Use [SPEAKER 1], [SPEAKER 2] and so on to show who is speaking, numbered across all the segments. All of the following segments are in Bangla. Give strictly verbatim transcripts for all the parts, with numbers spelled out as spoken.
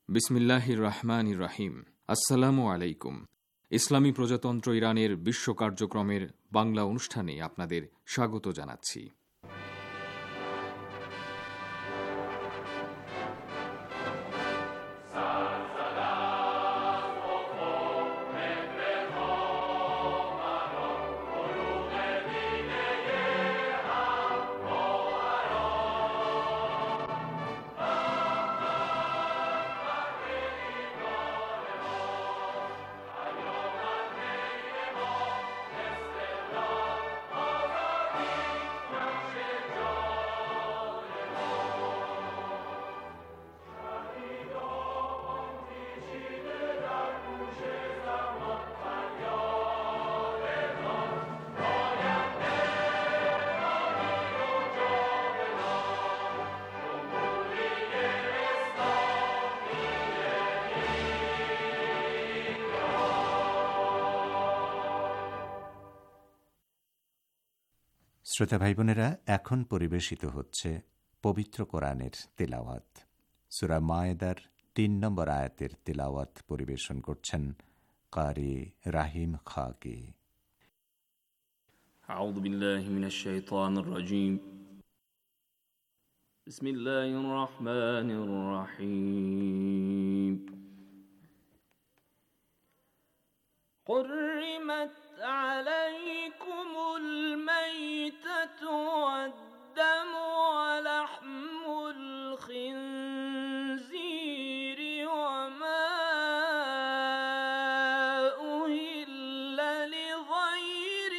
[SPEAKER 1] বিসমিল্লাহির রহমানির রহিম। আসসালামু আলাইকুম। ইসলামী প্রজাতন্ত্র ইরানের বিশ্ব কার্যক্রমের বাংলা অনুষ্ঠানে আপনাদের স্বাগত জানাচ্ছি।
[SPEAKER 2] শ্রোতা ভাই বোনেরা, এখন পরিবেশিত হচ্ছে পবিত্র কোরআনের তিলাওয়াত। সূরা মায়েদার তিন নম্বর আয়াতের তিলাওয়াত পরিবেশন করছেন কারি রাহিম খাকি।
[SPEAKER 3] আউযু বিল্লাহি মিনাশ শাইতানির রাজীম। বিসমিল্লাহির রহমানির রহিম। حرمت عليكم الميتة والدم ولحم الخنزير وما أهل لغير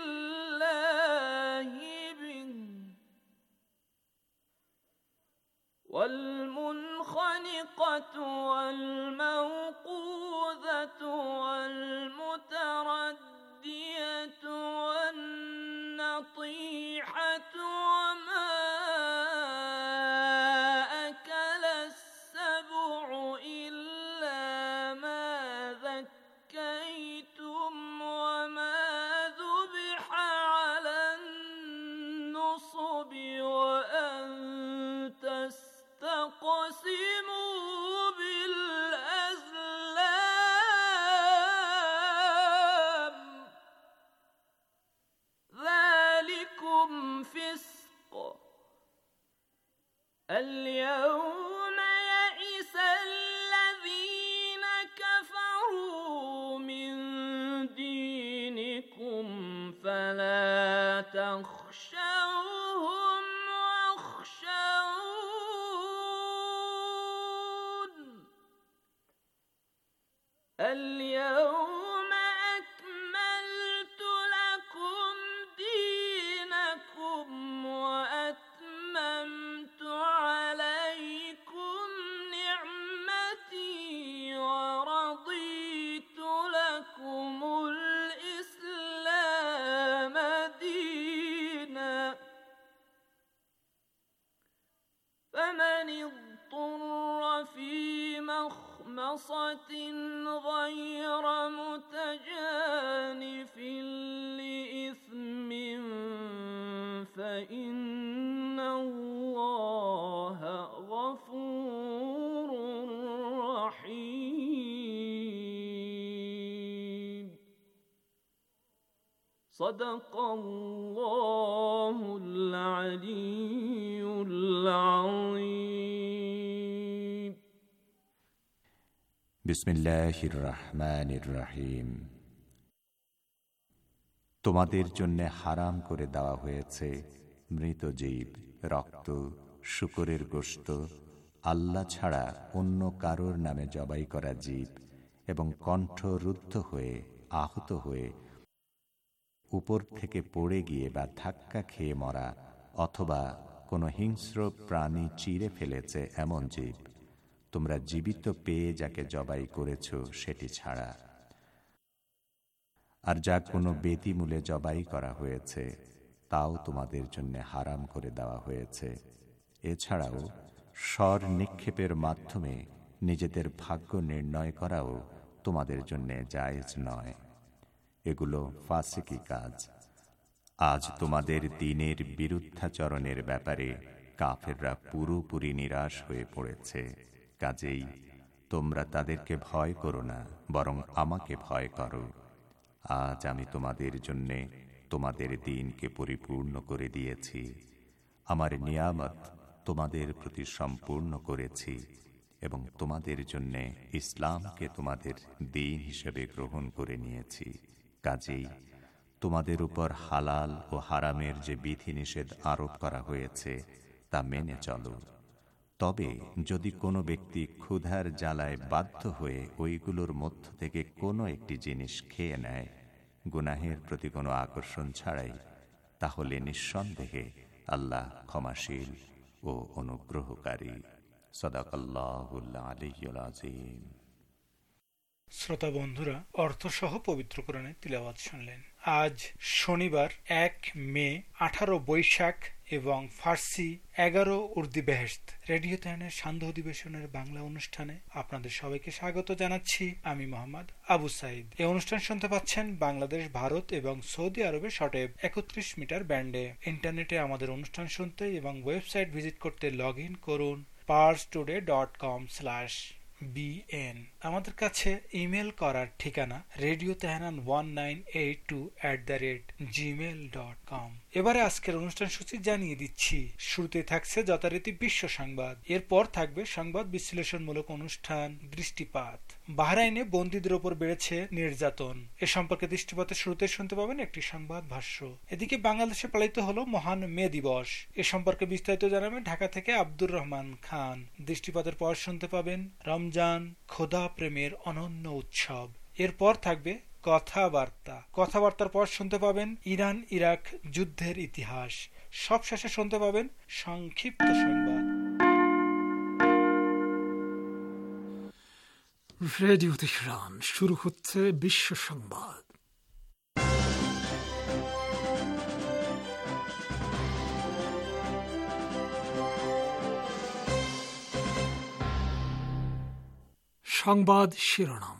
[SPEAKER 3] الله به والمنخنقة والموقوذة والمتردية والنطيحة وما أكل السبع إلا ما ذكيتم وما ذبح على النصب وأن تستقسموا بالأزلام ذلكم فسق اليوم يئس الذين كفروا من دينكم فلا تخشوهم واخشون اليوم أكملت لكم دينكم وأتممت عليكم نعمتي ورضيت لكم الإسلام دينا فمن اضطر في مخمصة غير متجانف لإثم فإن الله غفور رحيم. صدق الله العلي العظيم.
[SPEAKER 2] বিসমিল্লাহির রহমানির রহিম। তোমাদের জন্য হারাম করে দেওয়া হয়েছে মৃত জীব, রক্ত, শূকরের গোশত, আল্লাহ ছাড়া অন্য কারোর নামে জবাই করা জীব এবং কণ্ঠ রুদ্ধ হয়ে, আহত হয়ে, উপর থেকে পড়ে গিয়ে বা ধাক্কা খেয়ে মরা অথবা কোনো হিংস্র প্রাণী চিরে ফেলেছে এমন জীব, তোমরা জীবিত পেয়ে যাকে জবাই করেছ সেটি ছাড়া। আর যা কোনো বেদিমূলে জবাই করা হয়েছে তাও তোমাদের জন্য হারাম করে দেওয়া হয়েছে। এছাড়াও স্বর নিক্ষেপের মাধ্যমে নিজেদের ভাগ্য নির্ণয় করাও তোমাদের জন্য জায়েজ নয়। এগুলো ফাসিকি কাজ। আজ তোমাদের দ্বীনের বিরুদ্ধাচরণের ব্যাপারে কাফেররা পুরোপুরি নিরাশ হয়ে পড়েছে। কাজেই তোমরা তাদেরকে ভয় করো না, বরং আমাকে ভয় করো। আজ আমি তোমাদের জন্যে তোমাদের দিনকে পরিপূর্ণ করে দিয়েছি, আমার নিয়ামত তোমাদের প্রতি সম্পূর্ণ করেছি এবং তোমাদের জন্যে ইসলামকে তোমাদের দিন হিসেবে গ্রহণ করে নিয়েছি। কাজেই তোমাদের উপর হালাল ও হারামের যে বিধিনিষেধ আরোপ করা হয়েছে তা মেনে চলো। তবে যদি কোনো ব্যক্তি ক্ষুধার জ্বালায় বাধ্য হয়ে ওইগুলোর মধ্য থেকে কোনো একটি জিনিস খেয়ে নেয় গুনাহের প্রতি কোনো আকর্ষণ ছাড়াই, তাহলে নিঃসন্দেহে আল্লাহ ক্ষমাশীল ও অনুগ্রহকারী। সাদাকাল্লাহুল আলিয়্যুল আযীম।
[SPEAKER 4] শ্রোতা বন্ধুরা, অর্থসহ পবিত্র কোরআনে তিলাওয়াত শুনলেন। আজ শনিবার এক মে, আঠারো বৈশাখ এবং ফার্সি এগারো উর্দি বেহেশত রেডিও তেহরানের সান্ধ্য অধিবেশনের বাংলা অনুষ্ঠানে আপনাদের সবাইকে স্বাগত জানাচ্ছি। আমি মোহাম্মদ আবু সাইদ। এই অনুষ্ঠান শুনতে পাচ্ছেন বাংলাদেশ, ভারত এবং সৌদি আরবের শর্টওয়েভ একত্রিশ মিটার ব্যান্ডে। ইন্টারনেটে আমাদের অনুষ্ঠান শুনতে এবং ওয়েবসাইট ভিজিট করতে লগ ইন করুন Pars today dot com slash BN. আমাদের কাছে ইমেল করার ঠিকানা radio Tehran one nine eight two at the rate Gmail dot com. এবারে আজকের অনুষ্ঠান সূচি জানিয়ে দিচ্ছি। শুরুতে থাকছে যথারীতি বিশ্ব সংবাদ, এরপর থাকবে সংবাদ বিশ্লেষণমূলক অনুষ্ঠান দৃষ্টিপাত। বাহরাইনে বন্দীদের ওপর বেড়েছে নির্যাতন, এ সম্পর্কে দৃষ্টিপাতের শুরুতে শুনতে পাবেন একটি সংবাদ ভাষ্য। এদিকে বাংলাদেশে পালিত হলো মহান মে দিবস, এ সম্পর্কে বিস্তারিত জানাবেন ঢাকা থেকে আব্দুর রহমান খান। দৃষ্টিপাতের পর শুনতে পাবেন রমজান খোদা প্রেমের অনন্য উৎসব। এরপর থাকবে কথাবার্তা, কথাবার্তার পর শুনতে পাবেন ইরান ইরাক যুদ্ধের ইতিহাস। সবশেষে শুনতে পাবেন সংক্ষিপ্ত সংবাদ।
[SPEAKER 5] রেডিও তেহরান, শুরু হচ্ছে বিশ্ব সংবাদ। সংবাদ শিরোনাম।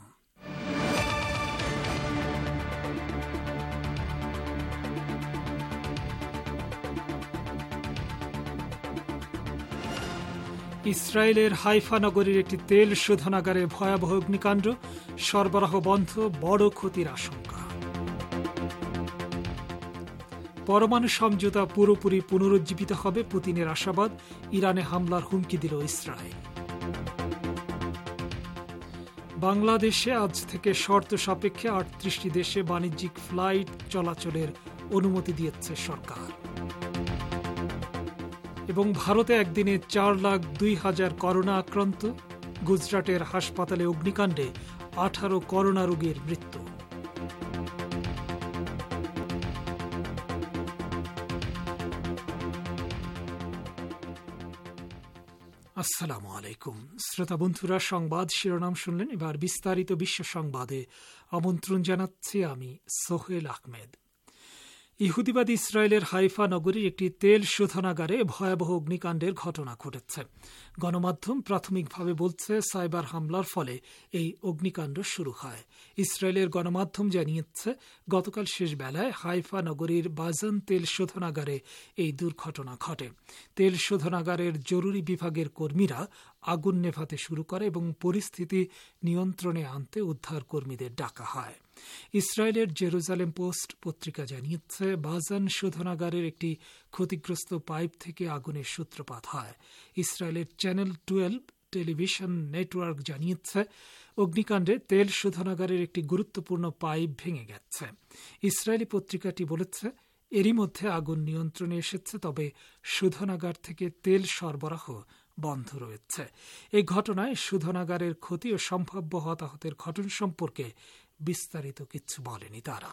[SPEAKER 5] ইসরায়েলের হাইফা নগরীর একটি তেল শোধনাগারে ভয়াবহ অগ্নিকাণ্ড, সরবরাহ বন্ধ, বড় ক্ষতির আশঙ্কা। পরমাণু সমঝোতা পুরোপুরি পুনরুজ্জীবিত হবে, পুতিনের আশাবাদ, ইরানে হামলার হুমকি দিল ইসরায়েল। বাংলাদেশে আজ থেকে শর্ত সাপেক্ষে আটত্রিশটি দেশে বাণিজ্যিক ফ্লাইট চলাচলের অনুমতি দিয়েছে সরকার। এবং ভারতে একদিনে চার লাখ দুই হাজার করোনা আক্রান্ত, গুজরাটের হাসপাতালে অগ্নিকাণ্ডে আঠারো করোনা রোগীর মৃত্যু। আসসালামু আলাইকুম শ্রোতা বন্ধুরা, সংবাদ শিরোনাম শুনলেন। এবার বিস্তারিত বিশ্ব সংবাদে আমন্ত্রণ জানাচ্ছি আমি সোহেল আহমেদ। ইহুদিবাদী ইসরায়েলের হাইফা নগরীর একটি তেল শোধনাগারে ভয়াবহ অগ্নিকাণ্ডের ঘটনা ঘটেছে। গণমাধ্যম প্রাথমিকভাবে বলছে সাইবার হামলার ফলে এই অগ্নিকাণ্ড শুরু হয়। ইসরায়েলের গণমাধ্যম জানিয়েছে গতকাল শেষ বেলায় হাইফা নগরীর বাজান তেল শোধনাগারে এই দুর্ঘটনা ঘটে। তেল শোধনাগারের জরুরি বিভাগের কর্মীরা আগুন নেভাতে শুরু করে এবং পরিস্থিতি নিয়ন্ত্রণে আনতে উদ্ধার কর্মীদের ডাকা হয়। ইসরায়েলের জেরুজালেম পোস্ট পত্রিকা জানিয়েছে বাজান শোধনাগারের একটি ক্ষতিগ্রস্ত পাইপ থেকে আগুনের সূত্রপাত হয়। ইসরায়েলের চ্যানেল টুয়েলভ টেলিভিশন নেটওয়ার্ক জানিয়েছে অগ্নিকাণ্ডে তেল শোধনাগারের একটি গুরুত্বপূর্ণ পাইপ ভেঙে গেছে। ইসরায়েলি পত্রিকাটি বলেছে এরই মধ্যে আগুন নিয়ন্ত্রণে এসেছে, তবে শোধনাগার থেকে তেল সরবরাহ বন্ধ রয়েছে। এই ঘটনায় শোধনাগারের ক্ষতি ও সম্ভাব্য হতাহতের ঘটনা সম্পর্কে বিস্তারিত কিছু বলেনি তারা।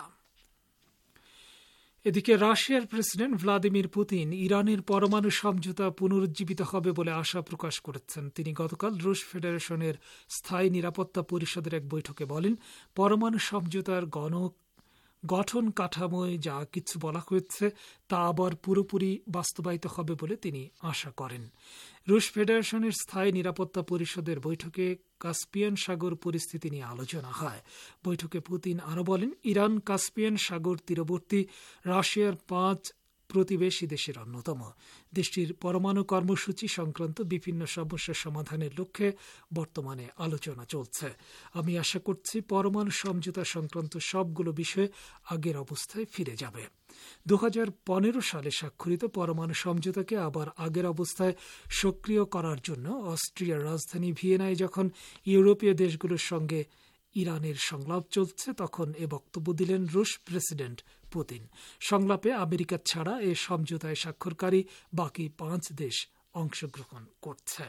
[SPEAKER 5] এদিকে রাশিয়ার প্রেসিডেন্ট ভ্লাদিমির পুতিন ইরানের পরমাণু সমঝোতা পুনরুজ্জীবিত হবে বলে আশা প্রকাশ করেছেন। তিনি গতকাল রুশ ফেডারেশনের স্থায়ী নিরাপত্তা পরিষদের এক বৈঠকে বলেন, পরমাণু সমঝোতার গণ গঠন কাঠামোয় যা কিছু বলা হয়েছে তা আবার পুরোপুরি বাস্তবায়িত হবে বলে তিনি আশা করেন। রুশ ফেডারেশনের স্থায়ী নিরাপত্তা পরিষদের বৈঠকে কাস্পিয়ান সাগর পরিস্থিতি নিয়ে আলোচনা হয়। বৈঠকে পুতিন আরও বলেন, ইরান কাস্পিয়ান সাগর তীরবর্তী রাশিয়ার পাঁচ প্রতিবেশী দেশের অন্যতম। দেশটির পরমাণু কর্মসূচি সংক্রান্ত বিভিন্ন সমস্যা সমাধানের লক্ষ্যে বর্তমানে আলোচনা চলছে। আমি আশা করছি পরমাণু সমঝোতা সংক্রান্ত সবগুলো বিষয় আগের অবস্থায় ফিরে যাবে। দু হাজার পনেরো সালে স্বাক্ষরিত পরমাণু সমঝোতাকে আবার আগের অবস্থায় সক্রিয় করার জন্য অস্ট্রিয়ার রাজধানী ভিয়েনায় যখন ইউরোপীয় দেশগুলোর সঙ্গে ইরানের সংলাপ চলছে, তখন এ বক্তব্য দিলেন রুশ প্রেসিডেন্ট পুতিন। সংলাপে আমেরিকা ছাড়া এ সমঝোতায় স্বাক্ষরকারী বাকি পাঁচ দেশ অংশগ্রহণ করছে।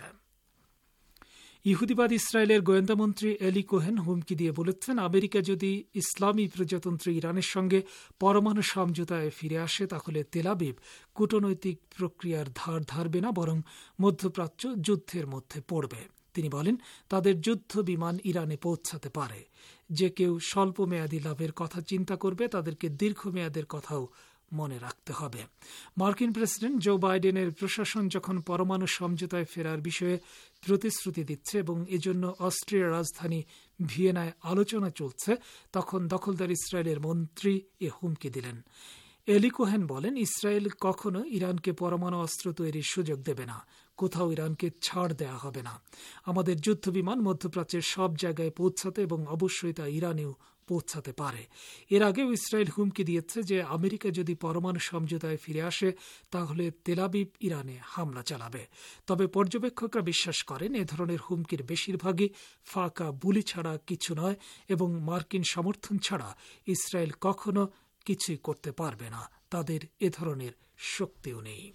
[SPEAKER 5] ইহুদিবাদ ইসরায়েলের গোয়েন্দামন্ত্রী এলি কোহেন হুমকি দিয়ে বলেছেন, আমেরিকা যদি ইসলামী প্রজাতন্ত্র ইরানের সঙ্গে পরমাণু সমঝোতায় ফিরে আসে তাহলে তেল আবিব কূটনৈতিক প্রক্রিয়ার ধার ধারবে না, বরং মধ্যপ্রাচ্য যুদ্ধের মধ্যে পড়বে। তিনি বলেন, তাদের যুদ্ধ বিমান ইরানে পৌঁছাতে পারে। যে কেউ স্বল্প মেয়াদী লাভের কথা চিন্তা করবে তাদেরকে দীর্ঘমেয়াদের কথাও মনে রাখতে হবে। মার্কিন প্রেসিডেন্ট জো বাইডেনের প্রশাসন যখন পরমাণু সমঝোতায় ফেরার বিষয়ে প্রতিশ্রুতি দিচ্ছে এবং এজন্য অস্ট্রিয়ার রাজধানী ভিয়েনায় আলোচনা চলছে, তখন দখলদার ইসরায়েলের মন্ত্রী এ হুমকি দিলেন। এলি কোহেন বলেন, ইসরায়েল কখনো ইরানকে পরমাণু অস্ত্র তৈরির সুযোগ দেবে না, কোথাও ইরানকে ছাড় দেয়া হবে না। আমাদের যুদ্ধ বিমান মধ্যপ্রাচ্যের সব জায়গায় পৌঁছাতে এবং অবশ্যই তা ইরানেও পৌঁছাতে পারে। এর আগেও ইসরায়েল হুমকি দিয়েছে যে আমেরিকা যদি পরমাণু সমঝোতায় ফিরে আসে তাহলে তেল আবিব ইরানে হামলা চালাবে। তবে পর্যবেক্ষকরা বিশ্বাস করেন এ ধরনের হুমকির বেশিরভাগই ফাঁকা বুলি ছাড়া কিছু নয় এবং মার্কিন সমর্থন ছাড়া ইসরায়েল কখনো কিছুই করতে পারবে না। তাদের এ ধরনের শক্তিও নেই।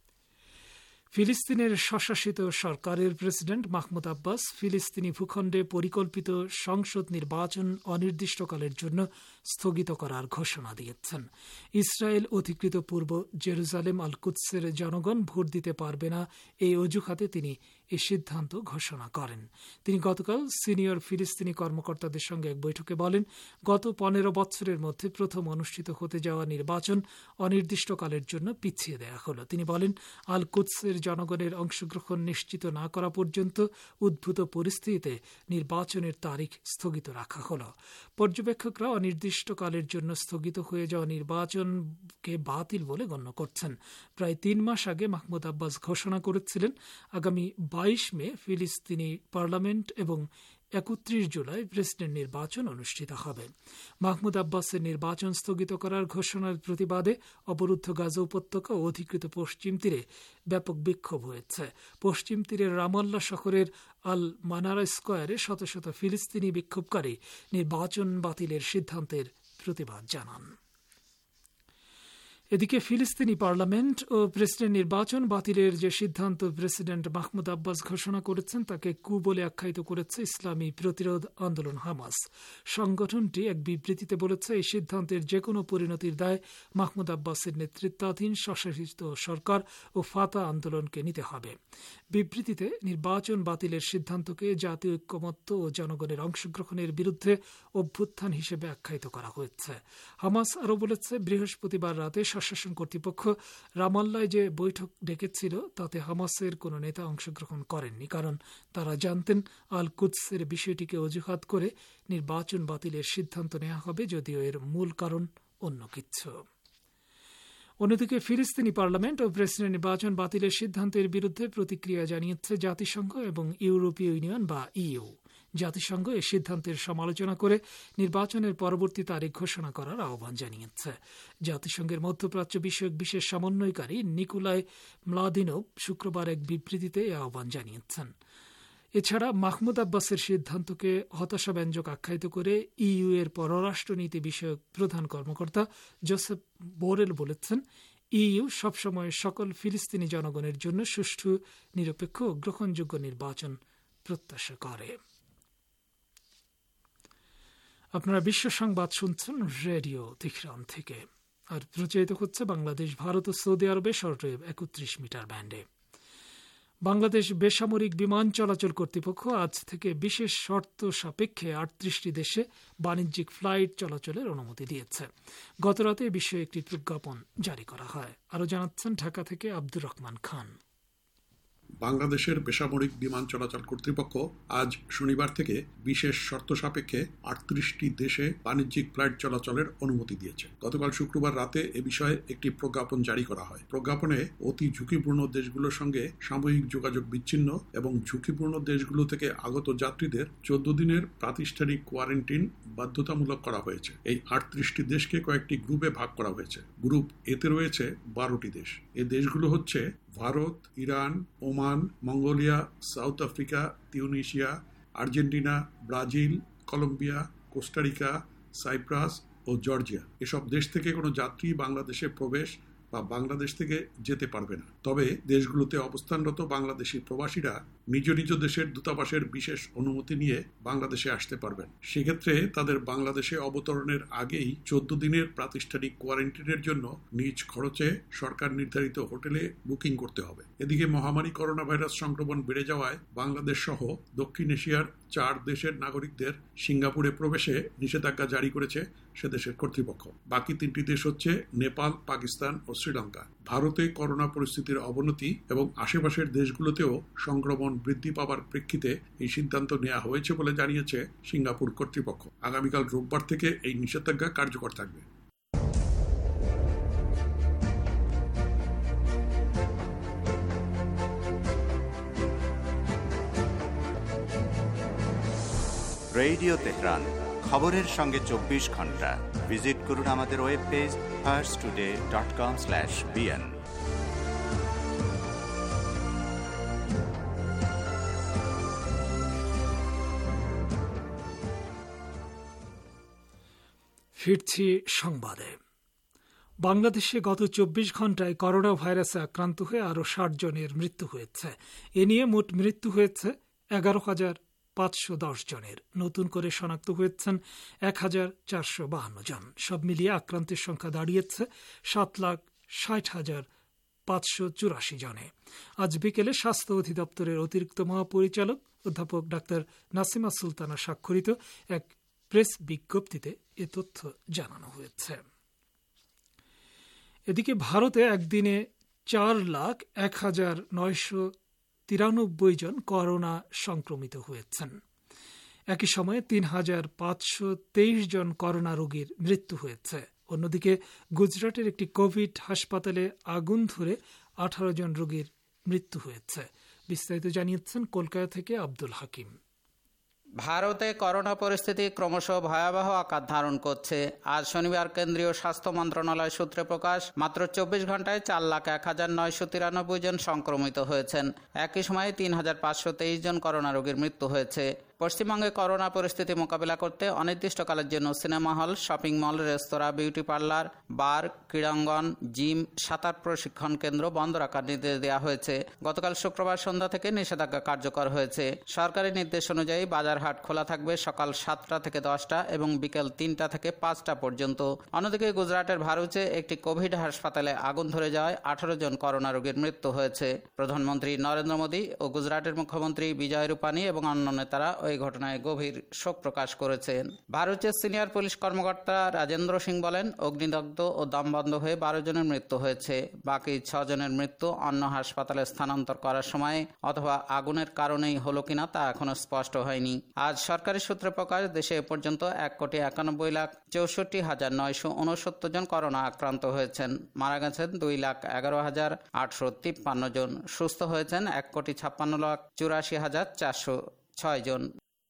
[SPEAKER 5] ফিলিস্তিনের স্বশাসিত সরকারের প্রেসিডেন্ট মাহমুদ আব্বাস ফিলিস্তিনি ভূখণ্ডে পরিকল্পিত সংসদ নির্বাচন অনির্দিষ্টকালের জন্য স্থগিত করার ঘোষণা দিয়েছেন। ইসরায়েল অধিকৃত পূর্ব জেরুজালেম আল কুদসের জনগণ ভোট দিতে পারবে না, এই অজুহাতে তিনি এ সিদ্ধান্ত ঘোষণা করেন। তিনি গতকাল সিনিয়র ফিলিস্তিনি কর্মকর্তাদের সঙ্গে এক বৈঠকে বলেন, গত পনেরো বছরের মধ্যে প্রথম অনুষ্ঠিত হতে যাওয়া নির্বাচন অনির্দিষ্টকালের জন্য পিছিয়ে দেওয়া হলো। তিনি বলেন, আল কুদসের জনগণের অংশগ্রহণ নিশ্চিত না করা পর্যন্ত উদ্ভূত পরিস্থিতিতে নির্বাচনের তারিখ স্থগিত রাখা হল। পর্যবেক্ষকরা অনির্দিষ্টকালের জন্য স্থগিত হয়ে যাওয়া নির্বাচনকে বাতিল বলে গণ্য করছেন। প্রায় তিন মাস আগে মাহমুদ আব্বাস ঘোষণা করেছিলেন আগামী বাইশ মে ফিলিস্তিনি পার্লামেন্ট এবং একত্রিশ জুলাই প্রেসিডেন্ট নির্বাচন অনুষ্ঠিত হবে। মাহমুদ আব্বাসের নির্বাচন স্থগিত করার ঘোষণার প্রতিবাদে অবরুদ্ধ গাজা উপত্যকা ও অধিকৃত পশ্চিম তীরে ব্যাপক বিক্ষোভ হয়েছে। পশ্চিম তীরের রামাল্লা শহরের আল মানারা স্কোয়ারে শত শত ফিলিস্তিনি বিক্ষোভকারী নির্বাচন বাতিলের সিদ্ধান্তের প্রতিবাদ জানান। এদিকে ফিলিস্তিনি পার্লামেন্ট ও প্রেসিডেন্ট নির্বাচন বাতিলের যে সিদ্ধান্ত প্রেসিডেন্ট মাহমুদ আব্বাস ঘোষণা করেছেন তাকে কু বলে আখ্যায়িত করেছে ইসলামী প্রতিরোধ আন্দোলন হামাস। সংগঠনটি এক বিবৃতিতে বলেছে, এই সিদ্ধান্তের যে কোনো পরিণতির দায় মাহমুদ আব্বাসের নেতৃত্বাধীন স্বশাসিত সরকার ও ফাতা আন্দোলনকে নিতে হবে। বিবৃতিতে নির্বাচন বাতিলের সিদ্ধান্তকে জাতীয় ঐক্যমত্য ও জনগণের অংশগ্রহণের বিরুদ্ধে অভ্যুত্থান হিসেবে আখ্যায়িত করা হয়েছে। হামাস আরও বলেছে, বৃহস্পতিবার রাতে স্বশাসন কর্তৃপক্ষ রামাল্লায় যে বৈঠক ডেকেছিল তাতে হামাসের কোনো নেতা অংশগ্রহণ করেননি, কারণ তারা জানতেন আল কুদসের বিষয়টিকে অজুহাত করে নির্বাচন বাতিলের সিদ্ধান্ত নেওয়া হবে, যদিও এর মূল কারণ অন্য কিছু। অন্যদিকে ফিলিস্তিনি পার্লামেন্ট ও প্রেসিডেন্ট নির্বাচন বাতিলের সিদ্ধান্তের বিরুদ্ধে প্রতিক্রিয়া জানিয়েছে জাতিসংঘ এবং ইউরোপীয় ইউনিয়ন বা ইইউ। জাতিসংঘ এই সিদ্ধান্তের সমালোচনা করে নির্বাচনের পরবর্তী তারিখ ঘোষণা করার আহ্বান জানিয়েছে। জাতিসংঘের মধ্যপ্রাচ্য বিষয়ক বিশেষ সমন্বয়কারী নিকোলাই ম্লাদিনোভ শুক্রবার এক বিবৃতিতে এই আহ্বান জানিয়েছেন। এছাড়া মাহমুদ আব্বাসের সিদ্ধান্তকে হতাশাব্যঞ্জক আখ্যায়িত করে ইইউ এর পররাষ্ট্রনীতি বিষয়ক প্রধান কর্মকর্তা জোসেফ বোরেল বলেছেন, ইইউ সবসময় সকল ফিলিস্তিনি জনগণের জন্য সুষ্ঠু, নিরপেক্ষ ও গ্রহণযোগ্য নির্বাচন প্রত্যাশা করে। আপনারা বিশ্ব সংবাদ শুনছেন রেডিও তেহরান থেকে, আর প্রচারিত হচ্ছে বাংলাদেশ, ভারত ও সৌদি আরবে শর্টওয়েভ একত্রিশ মিটার ব্যান্ডে। বাংলাদেশ বেসামরিক বিমান চলাচল কর্তৃপক্ষ আজ থেকে বিশেষ শর্ত সাপেক্ষে আটত্রিশটি দেশে বাণিজ্যিক ফ্লাইট চলাচলের অনুমতি দিয়েছে। গতরাতে এ বিষয়ে একটি প্রজ্ঞাপন জারি করা হয়। আরও জানাচ্ছেন ঢাকা থেকে আব্দুর রহমান খান।
[SPEAKER 6] বাংলাদেশের বেসামরিক বিমান চলাচল কর্তৃপক্ষ আজ শনিবার থেকে বিশেষ শর্ত সাপেক্ষে আটত্রিশটি দেশে বাণিজ্যিক ফ্লাইট চলাচলের অনুমতি দিয়েছে। গতকাল শুক্রবার রাতে এ বিষয়ে একটি প্রজ্ঞাপন জারি করা হয়। প্রজ্ঞাপনে অতি ঝুঁকিপূর্ণ দেশগুলোর সঙ্গে সাময়িক যোগাযোগ বিচ্ছিন্ন এবং ঝুঁকিপূর্ণ দেশগুলো থেকে আগত যাত্রীদের চোদ্দ দিনের প্রাতিষ্ঠানিক কোয়ারেন্টিন বাধ্যতামূলক করা হয়েছে। এই আটত্রিশটি দেশকে কয়েকটি গ্রুপে ভাগ করা হয়েছে। গ্রুপ এতে রয়েছে বারোটি দেশ। এই দেশগুলো হচ্ছে Bharat, Iran, Oman, Mongolia, South Africa, Tunisia, Argentina, Brazil, Colombia, Costa Rica, Cyprus ও জর্জিয়া। এসব দেশ থেকে কোনো যাত্রী বাংলাদেশে প্রবেশ বা বাংলাদেশ থেকে যেতে পারবে না। তবে দেশগুলোতে অবস্থানরত বাংলাদেশি প্রবাসীরা নিজ নিজ দেশের দূতাবাসের বিশেষ অনুমতি নিয়ে বাংলাদেশে আসতে পারবেন। সেক্ষেত্রে তাদের বাংলাদেশে অবতরণের আগেই চোদ্দ দিনের প্রাতিষ্ঠানিক কোয়ারেন্টিনের জন্য নিজ খরচে সরকার নির্ধারিত হোটেলে বুকিং করতে হবে। এদিকে মহামারী করোনা ভাইরাস সংক্রমণ বেড়ে যাওয়ায় বাংলাদেশ সহ দক্ষিণ এশিয়ার চার দেশের নাগরিকদের সিঙ্গাপুরে প্রবেশে নিষেধাজ্ঞা জারি করেছে সে দেশের কর্তৃপক্ষ। বাকি তিনটি দেশ হচ্ছে নেপাল, পাকিস্তান ও শ্রীলঙ্কা। ভারতে করোনা পরিস্থিতির অবনতি এবং আশেপাশের দেশগুলোতেও সংক্রমণ বৃদ্ধি পাওয়ার প্রেক্ষিতে এই সিদ্ধান্ত নেওয়া হয়েছে বলে জানিয়েছে সিঙ্গাপুর কর্তৃপক্ষ। আগামীকাল রোববার থেকে এই নিষেধাজ্ঞা কার্যকর থাকবে।
[SPEAKER 2] রেডিও তেহরান, খবরের সঙ্গে চব্বিশ ঘন্টা। ভিজিট করুন আমাদের web page Pars today dot com slash BN.
[SPEAKER 5] ফিরছি সংবাদে। বাংলাদেশে গত চব্বিশ ঘন্টায় করোনা ভাইরাসে আক্রান্ত হয়ে আরও ষাট জনের মৃত্যু হয়েছে। এ নিয়ে মোট মৃত্যু হয়েছে এগারো হাজার পাঁচশো দশ জনের। নতুন করে শনাক্ত হয়েছেন এক হাজার চারশো বাহান্ন জন। সব মিলিয়ে আক্রান্তের সংখ্যা দাঁড়িয়েছে সাত লাখ ষাট হাজার পাঁচশো চুরাশি জনে। আজ বিকেলে স্বাস্থ্য অধিদপ্তরের অতিরিক্ত মহাপরিচালক অধ্যাপক ডাক্তার নাসিমা সুলতানা স্বাক্ষরিত এক প্রেস বিজ্ঞপ্তিতে এ তথ্য জানানো হয়েছে। এদিকে ভারতে একদিনে চার লাখ এক হাজার নয়শো তিরানব্বই জন করোনা সংক্রমিত হয়েছেন। একই সময়ে তিন হাজার পাঁচশো তেইশ জন করোনা রোগীর মৃত্যু হয়েছে। অন্যদিকে গুজরাটের একটি কোভিড হাসপাতালে আগুন ধরে আঠারো জন রোগীর মৃত্যু হয়েছে। বিস্তারিত জানিয়েছেন কলকাতা থেকে আব্দুল হাকিম।
[SPEAKER 7] ভারতে করোনা পরিস্থিতি ক্রমশ ভয়াবহ আকার ধারণ করছে। আজ শনিবার কেন্দ্রীয় স্বাস্থ্য মন্ত্রণালয় সূত্রে প্রকাশ, মাত্র চব্বিশ ঘন্টায় চার লাখ এক হাজার নয়শো তিরানব্বই জন সংক্রমিত হয়েছেন। একই সময়ে তিন হাজার পাঁচশো তেইশ জন করোনা রোগীর মৃত্যু হয়েছে। পশ্চিমবঙ্গে করোনা পরিস্থিতি মোকাবিলা করতে অনির্দিষ্টকালের জন্য সিনেমা হল, শপিং মল, রেস্তোরাঁ, বিউটি পার্লার, বার, ক্রীড়াঙ্গন, জিম, সাঁতার প্রশিক্ষণ কেন্দ্র বন্ধ রাখার নির্দেশ দেওয়া হয়েছে। গতকাল শুক্রবার সন্ধ্যা থেকে নিষেধাজ্ঞা কার্যকর হয়েছে। সরকারি নির্দেশ অনুযায়ী বাজারহাট খোলা থাকবে সকাল সাতটা থেকে দশটা এবং বিকেল তিনটা থেকে পাঁচটা পর্যন্ত। অন্যদিকে গুজরাটের ভারুচে একটি কোভিড হাসপাতালে আগুন ধরে যাওয়ায় আঠারো জন করোনা রোগীর মৃত্যু হয়েছে। প্রধানমন্ত্রী নরেন্দ্র মোদী ও গুজরাটের মুখ্যমন্ত্রী বিজয় রূপানী এবং অন্য নেতারা ওই ঘটনায় গভীর শোক প্রকাশ করেছেন। ভারতের সিনিয়র পুলিশ কর্মকর্তা রাজেন্দ্র সিং বলেন, অগ্নিদগ্ধ ও দম বন্ধ হয়ে বারো জনের মৃত্যু হয়েছে। বাকি ছ জনের মৃত্যু অন্য হাসপাতালে স্থানান্তর করার সময় অথবা আগুনের কারণেই হলো কিনা তা এখনো স্পষ্ট হয়নি। আজ সরকারি সূত্রে প্রকাশ, দেশে এ পর্যন্ত এক কোটি একানব্বই লাখ চৌষট্টি হাজার নয়শো উনসত্তর জন করোনা আক্রান্ত হয়েছেন। মারা গেছেন দুই লাখ এগারো হাজার আটশো তিপ্পান্ন জন। সুস্থ হয়েছেন এক কোটি ছাপ্পান্ন লাখ চুরাশি হাজার চারশো ছয় জন।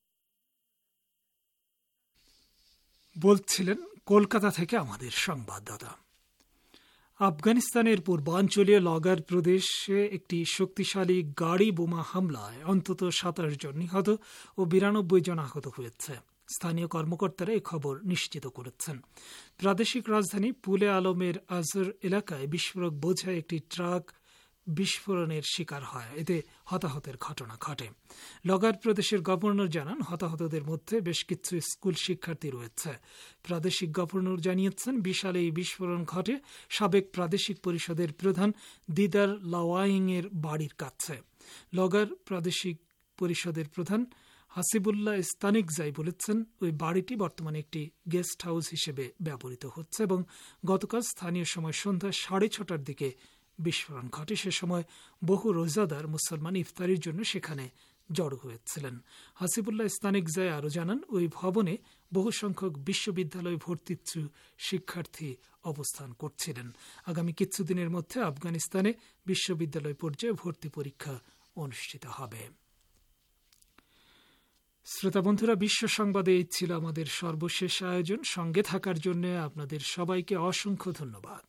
[SPEAKER 5] বলছিলেন কলকাতা থেকে আমাদের সংবাদদাতা। আফগানিস্তানের পূর্বাঞ্চলীয় লগার প্রদেশে একটি শক্তিশালী গাড়ি বোমা হামলায় অন্তত সাতাশ জন নিহত ও বিরানব্বই জন আহত হয়েছে। স্থানীয় কর্মকর্তারা এই খবর নিশ্চিত করেছেন। প্রাদেশিক রাজধানী পুলে আলমের আজর এলাকায় বিস্ফোরক বোঝায় একটি ট্রাক বিস্ফোরণের শিকার হয়। এতে হতাহতের ঘটনা ঘটে। লগার প্রদেশের গভর্নর জানান, হতাহতদের মধ্যে বেশ কিছু স্কুল শিক্ষার্থী রয়েছে। প্রাদেশিক গভর্নর জানিয়েছেন, বিশাল এই বিস্ফোরণ ঘটে সাবেক প্রাদেশিক পরিষদের প্রধান দিদার লাওয়াইং এর বাড়ির কাছে। লগার প্রাদেশিক পরিষদের প্রধান হাসিবুল্লাহ ইস্তানিকজাই বলেছেন, ওই বাড়িটি বর্তমানে একটি গেস্ট হাউস হিসেবে ব্যবহৃত হচ্ছে এবং গতকাল স্থানীয় সময় সন্ধ্যা সাড়ে ছটার দিকে বিস্ফোরণ ঘটে। সে সময় বহু রোজাদার মুসলমান ইফতারির জন্য সেখানে জড়ো হয়েছিলেন। হাসিবুল্লাহ স্তানিকজায় আরও জানান, ওই ভবনে বহু সংখ্যক বিশ্ববিদ্যালয় ভর্তিচ্ছু শিক্ষার্থী অবস্থান করছিলেন। আগামী কিছুদিনের মধ্যে আফগানিস্তানে বিশ্ববিদ্যালয় পর্যায়ে ভর্তি পরীক্ষা অনুষ্ঠিত হবে। শ্রোতা বন্ধুরা, বিশ্ব সংবাদে এই ছিল আমাদের সর্বশেষ আয়োজন। সঙ্গে থাকার জন্য আপনাদের সবাইকে অসংখ্য ধন্যবাদ।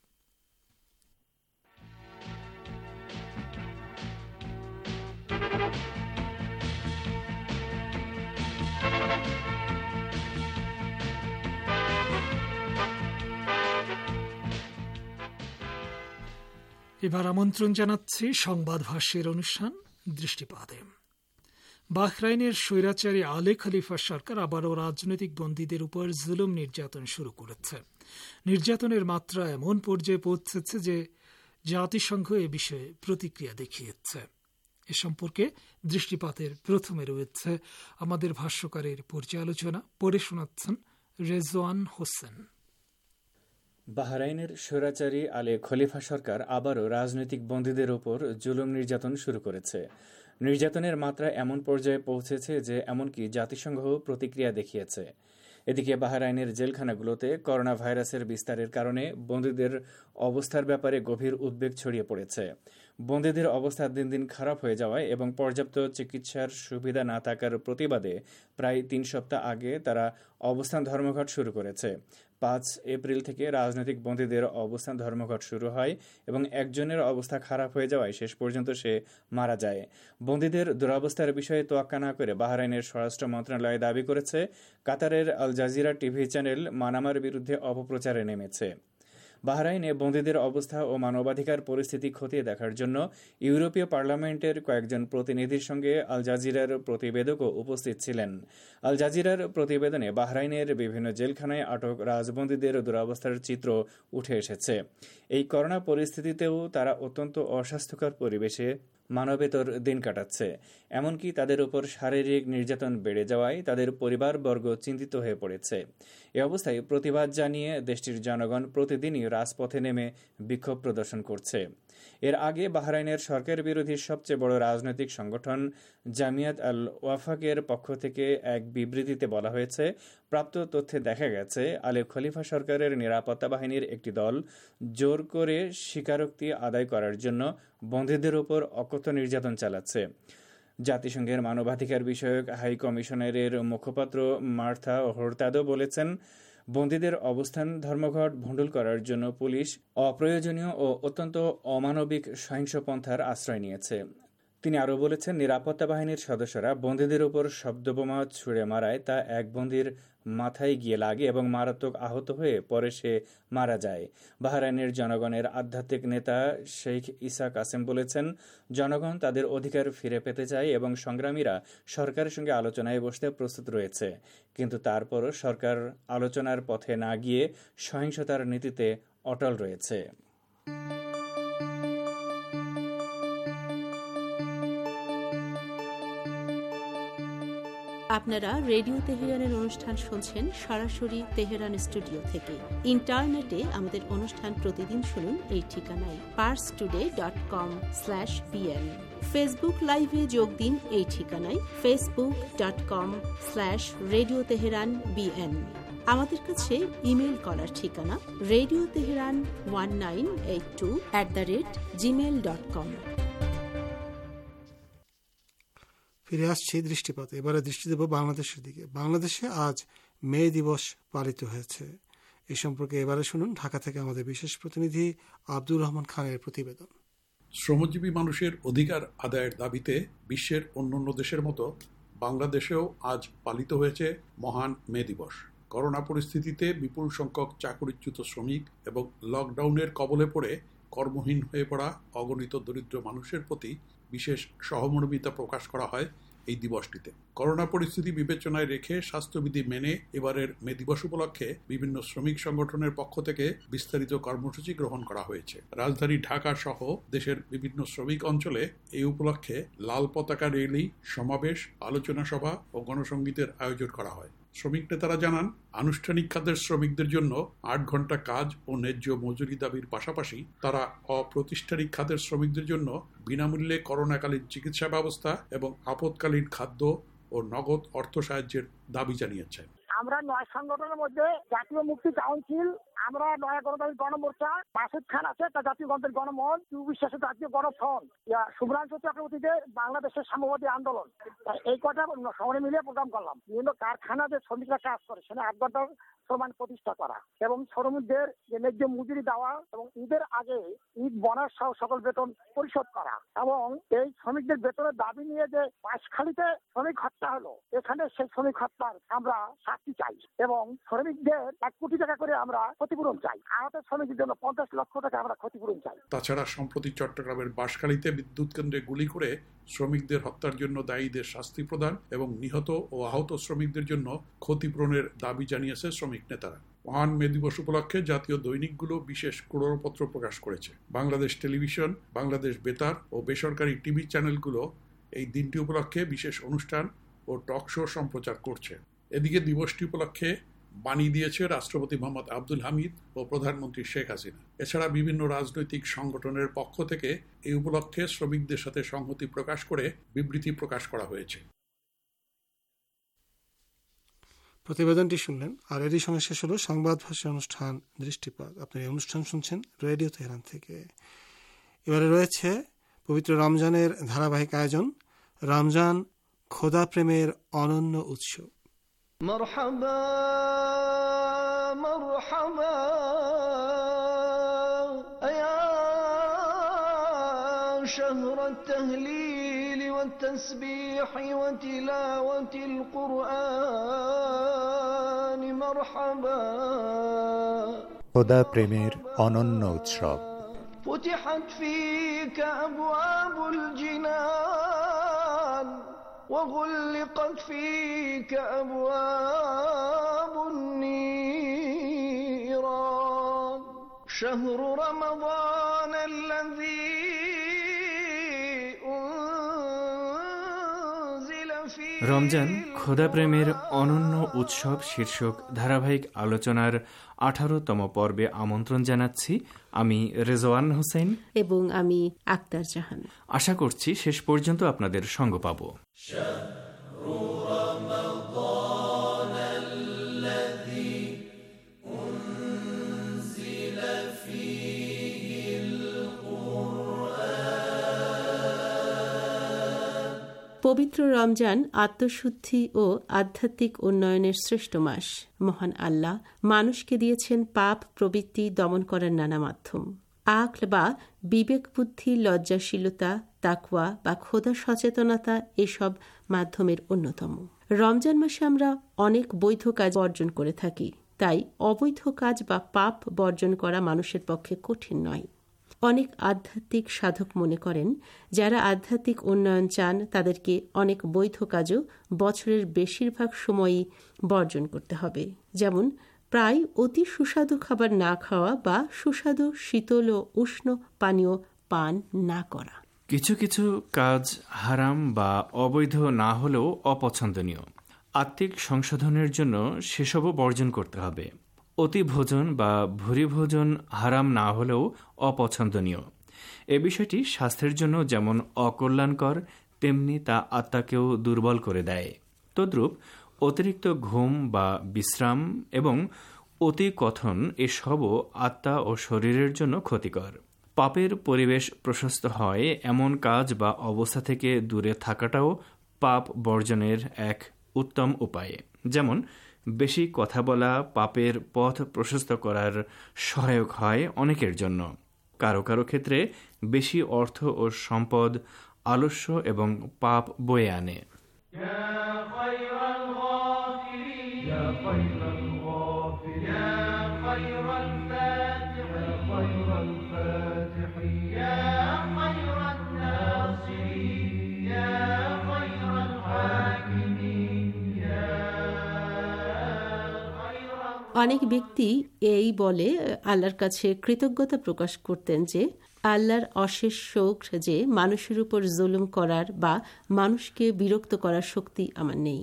[SPEAKER 5] এবার আমন্ত্রণ জানাচ্ছি সংবাদ ভাষ্যের অনুষ্ঠান দৃষ্টিপাতে। বাহরাইনের স্বৈরাচারী আলে খলিফা সরকার আবারও রাজনৈতিক বন্দীদের উপর জুলুম নির্যাতন শুরু করেছে। নির্যাতনের মাত্রা এমন পর্যায়ে পৌঁছেছে যে জাতিসংঘ এ বিষয়ে প্রতিক্রিয়া দেখিয়েছে। এ সম্পর্কে দৃষ্টিপাতের প্রথমে রয়েছে আমাদের ভাষ্যকারের পর্যালোচনা, পড়ে শোনাচ্ছেন রেজওয়ান হোসেন।
[SPEAKER 8] বাহরাইনের স্বৈরাচারী আলে খলিফা সরকার আবারও রাজনৈতিক বন্দীদের ওপর জুলুম নির্যাতন শুরু করেছে। নির্যাতনের মাত্রা এমন পর্যায়ে পৌঁছেছে যে এমনকি জাতিসংঘ প্রতিক্রিয়া দেখিয়েছে। এদিকে বাহরাইনের জেলখানাগুলোতে করোনা ভাইরাসের বিস্তারের কারণে বন্দীদের অবস্থার ব্যাপারে গভীর উদ্বেগ ছড়িয়ে পড়েছে। বন্দীদের অবস্থা দিন দিন খারাপ হয়ে যাওয়ায় এবং পর্যাপ্ত চিকিৎসার সুবিধা না থাকার প্রতিবাদে প্রায় তিন সপ্তাহ আগে তারা অবস্থান ধর্মঘট শুরু করেছে। পাঁচ এপ্রিল থেকে রাজনৈতিক বন্দীদের অবস্থান ধর্মঘট শুরু হয় এবং একজনের অবস্থা খারাপ হয়ে যাওয়ায় শেষ পর্যন্ত সে মারা যায়। বন্দীদের দুরবস্থার বিষয়ে তোয়াক্কা না করে বাহরাইনের স্বরাষ্ট্র মন্ত্রণালয় দাবি করেছে কাতারের আল জাজিরা টিভি চ্যানেল মানামার বিরুদ্ধে অপপ্রচারে নেমেছে। বাহরাইনে বন্দীদের অবস্থা ও মানবাধিকার পরিস্থিতি খতিয়ে দেখার জন্য ইউরোপীয় পার্লামেন্টের কয়েকজন প্রতিনিধির সঙ্গে আল জাজিরার প্রতিবেদকও উপস্থিত ছিলেন। আল জাজিরার প্রতিবেদনে বাহরাইনের বিভিন্ন জেলখানায় আটক রাজবন্দীদের দুরবস্থার চিত্র উঠে এসেছে। এই করোনা পরিস্থিতিতেও তারা অত্যন্ত অস্বাস্থ্যকর পরিবেশে মানবেতর দিন কাটাচ্ছে। এমনকি তাদের উপর শারীরিক নির্যাতন বেড়ে যাওয়ায় তাদের পরিবারবর্গ চিন্তিত হয়ে পড়েছে। এ অবস্থায় প্রতিবাদ জানিয়ে দেশটির জনগণ প্রতিদিনই রাজপথে নেমে বিক্ষোভ প্রদর্শন করছে। এর আগে বাহরাইনের সরকার বিরোধী সবচেয়ে বড় রাজনৈতিক সংগঠন জামিয়াত আল ওয়াফাকের পক্ষ থেকে এক বিবৃতিতে বলা হয়েছে, প্রাপ্ত তথ্যে দেখা গেছে আলে খলিফা সরকারের নিরাপত্তা বাহিনীর একটি দল জোর করে স্বীকারোক্তি আদায় করার জন্য বন্দীদের উপর অকথ্য নির্যাতন চালাচ্ছে। জাতিসংঘের মানবাধিকার বিষয়ক হাই কমিশনারের মুখপাত্র মার্থা হোরতাদো বলেছেন, বন্দীদের অবস্থান ধর্মঘট ভণ্ডুল করার জন্য পুলিশ অপ্রয়োজনীয় ও অত্যন্ত অমানবিক সহিংস পন্থার আশ্রয় নিয়েছে। তিনি আরও বলেছেন, নিরাপত্তা বাহিনীর সদস্যরা বন্দীদের উপর শব্দবোমা ছুড়ে মারায় তা এক বন্দীর মাথায় গিয়ে লাগে এবং মারাত্মক আহত হয়ে পরে সে মারা যায়। বাহরাইনের জনগণের আধ্যাত্মিক নেতা শেখ ইসা কাসেম বলেছেন, জনগণ তাদের অধিকার ফিরে পেতে চায় এবং সংগ্রামীরা সরকারের সঙ্গে আলোচনায় বসতে প্রস্তুত রয়েছে, কিন্তু তারপরও সরকার আলোচনার পথে না গিয়ে সহিংসতার নীতিতে অটল রয়েছে।
[SPEAKER 9] আপনারা রেডিও তেহরানের অনুষ্ঠান শুনছেন সরাসরি তেহরান স্টুডিও থেকে। ইন্টারনেটে আমাদের অনুষ্ঠান প্রতিদিন শুনুন এই ঠিকানায় Pars today dot com slash BN. Facebook লাইভে যোগ দিন এই ঠিকানায় Facebook dot com slash radio Tehran BN. আমাদের কাছে ইমেল করার ঠিকানা radio Tehran one nine eight two at the rate Gmail dot com.
[SPEAKER 10] ফিরে আসছি দৃষ্টিপাতে। এবারে দৃষ্টি দেব বাংলাদেশের দিকে। বাংলাদেশে আজ মে দিবস পালিত হয়েছে। এ সম্পর্কে এবারে শুনুন ঢাকা থেকে আমাদের বিশেষ প্রতিনিধি আব্দুর রহমান খানের প্রতিবেদন।
[SPEAKER 6] শ্রমজীবী মানুষের অধিকার আদায়ের দাবিতে বিশ্বের অন্যান্য দেশের মতো বাংলাদেশেও আজ পালিত হয়েছে মহান মে দিবস। করোনা পরিস্থিতিতে বিপুল সংখ্যক চাকরিচ্যুত শ্রমিক এবং লকডাউনের কবলে পড়ে কর্মহীন হয়ে পড়া অগণিত দরিদ্র মানুষের প্রতি বিশেষ সহমর্মিতা প্রকাশ করা হয় এই দিবসটিতে। করোনা পরিস্থিতি বিবেচনায় রেখে স্বাস্থ্যবিধি মেনে এবারের মে দিবস উপলক্ষে বিভিন্ন শ্রমিক সংগঠনের পক্ষ থেকে বিস্তারিত কর্মসূচি গ্রহণ করা হয়েছে। রাজধানী ঢাকা সহ দেশের বিভিন্ন শ্রমিক অঞ্চলে এই উপলক্ষে লাল পতাকা র্যালি, সমাবেশ, আলোচনা সভা ও গণসংগীতের আয়োজন করা হয়। শ্রমিক নেতারা জানান, আনুষ্ঠানিক খাতের শ্রমিকদের জন্য আট ঘন্টা কাজ ও ন্যায্য মজুরি দাবির পাশাপাশি তারা অপ্রতিষ্ঠানিক খাতের শ্রমিকদের জন্য বিনামূল্যে করোনাকালীন চিকিৎসা ব্যবস্থা এবং আপৎকালীন খাদ্য ও নগদ অর্থ সাহায্যের দাবি জানিয়েছেন।
[SPEAKER 11] আমরা নয় সংগঠনের মধ্যে জাতীয় মুক্তি কাউন্সিল, আমরা নয়া গণতান্ত্রিক গণমোর্চা, মাসুদ খান আছে তার জাতীয় গণতান্ত্রিক গণমঞ্চ, বিশ্বাসের জাতীয় গণফ্রন্ট, শুভ্রাংশু চক্রবর্তীদের বাংলাদেশের সাম্যবাদী আন্দোলন, এই কটা শহরে মিলিয়ে প্রোগ্রাম করলাম। বিভিন্ন কারখানা যে শ্রমিকরা কাজ করে সেখানে আট ঘন্টার শ্রম প্রতিষ্ঠা করা এবং শ্রমিকদের যে ন্যায্য মজুরি দেওয়া এবং ঈদের আগে ঈদ বোনাস সহ সকল বেতন পরিশোধ করা এবং এই শ্রমিকদের বেতনের দাবি নিয়ে যে বাঁশখালীতে শ্রমিক হত্যা হলো, এখানে সেই শ্রমিক হত্যার আমরা শাস্তি চাই এবং শ্রমিকদের এক কোটি টাকা করে আমরা ক্ষতিপূরণ চাই। আহত শ্রমিকদের জন্য পঞ্চাশ লক্ষ টাকা আমরা ক্ষতিপূরণ চাই।
[SPEAKER 6] তাছাড়া সম্প্রতি চট্টগ্রামের বাঁশখালীতে বিদ্যুৎ কেন্দ্রে গুলি করে শ্রমিকদের হত্যার জন্য দায়ীদের শাস্তি প্রদান এবং নিহত ও আহত শ্রমিকদের জন্য ক্ষতিপূরণের দাবি জানিয়েছে শ্রমিক নেতারা। মহান মে দিবস উপলক্ষে জাতীয় দৈনিকগুলো বিশেষ ক্রোড়পত্র প্রকাশ করেছে। বাংলাদেশ টেলিভিশন, বাংলাদেশ বেতার ও বেসরকারি টিভি চ্যানেলগুলো এই দিনটি উপলক্ষে বিশেষ অনুষ্ঠান ও টক শো সম্প্রচার করছে। এদিকে দিবসটি উপলক্ষে বাণী দিয়েছে রাষ্ট্রপতি মোহাম্মদ আব্দুল হামিদ ও প্রধানমন্ত্রী শেখ হাসিনা। এছাড়া বিভিন্ন রাজনৈতিক সংগঠনের পক্ষ থেকে এই উপলক্ষে শ্রমিকদের সাথে সংহতি প্রকাশ করে বিবৃতি প্রকাশ করা হয়েছে।
[SPEAKER 10] প্রতিবেদনটি শুনলেন, আর এরই সঙ্গে শেষ হল সংবাদ ভাষা অনুষ্ঠান দৃষ্টিপাত। আপনি এই অনুষ্ঠান শুনছেন রেডিও তেহরান থেকে। এবারে রয়েছে পবিত্র রমজানের ধারাবাহিক আয়োজন, রমজান খোদা প্রেমের অনন্য উৎসব।
[SPEAKER 3] مرحبا مرحبا يا شهر التهليل والتسبيح وتلاوة القرآن مرحبا
[SPEAKER 2] খোদা প্রেমের অনন্য উৎসব।
[SPEAKER 3] فتحت فيك أبواب الجنان وغلقت فيك أبواب النيران شهر رمضان الذي أنزل فيه
[SPEAKER 8] রমজান খোদা প্রেমের অনন্য উৎসব শীর্ষক ধারাবাহিক আলোচনার আঠারোতম পর্বে আমন্ত্রণ জানাচ্ছি। আমি রেজওয়ান হোসেন
[SPEAKER 9] এবং আমি আক্তার জাহান।
[SPEAKER 8] আশা করছি শেষ পর্যন্ত আপনাদের সঙ্গ পাব।
[SPEAKER 9] পবিত্র রমজান আত্মশুদ্ধি ও আধ্যাত্মিক উন্নয়নের শ্রেষ্ঠ মাস। মহান আল্লাহ মানুষকে দিয়েছেন পাপ প্রবৃত্তি দমন করার নানা মাধ্যম। আকল বা বিবেক বুদ্ধি, লজ্জাশীলতা, তাকওয়া বা খোদা সচেতনতা এসব মাধ্যমের অন্যতম। রমজান মাসে আমরা অনেক বৈধ কাজ বর্জন করে থাকি, তাই অবৈধ কাজ বা পাপ বর্জন করা মানুষের পক্ষে কঠিন নয়। অনেক আধ্যাত্মিক সাধক মনে করেন যারা আধ্যাত্মিক উন্নয়ন চান তাদেরকে অনেক বৈধ কাজও বছরের বেশিরভাগ সময়ই বর্জন করতে হবে, যেমন প্রায় অতি সুস্বাদু খাবার না খাওয়া বা সুস্বাদু শীতল ও উষ্ণ পানীয় পান না করা।
[SPEAKER 8] কিছু কিছু কাজ হারাম বা অবৈধ না হলেও অপছন্দনীয়। আত্মিক সংশোধনের জন্য সেসবও বর্জন করতে হবে। অতি ভোজন বা ভুরি ভোজন হারাম না হলেও অপছন্দনীয়। এ বিষয়টি স্বাস্থ্যের জন্য যেমন অকল্যাণকর, তেমনি তা আত্মাকেও দুর্বল করে দেয়। তদ্রূপ অতিরিক্ত ঘুম বা বিশ্রাম এবং অতি কথন এসবও আত্মা ও শরীরের জন্য ক্ষতিকর। পাপের পরিবেশ প্রশস্ত হয় এমন কাজ বা অবস্থা থেকে দূরে থাকাটাও পাপ বর্জনের এক উত্তম উপায়। যেমন বেশি কথা বলা পাপের পথ প্রশস্ত করার সহায়ক হয় অনেকের জন্য। কারো কারো ক্ষেত্রে বেশি অর্থ ও সম্পদ আলস্য এবং পাপ বয়ে আনে।
[SPEAKER 9] অনেক ব্যক্তি এই বলে আল্লাহর কাছে কৃতজ্ঞতা প্রকাশ করতেন যে আল্লাহর অশেষ শোক যে মানুষের উপর জুলুম করার বা মানুষকে বিরক্ত করার শক্তি আমার নেই।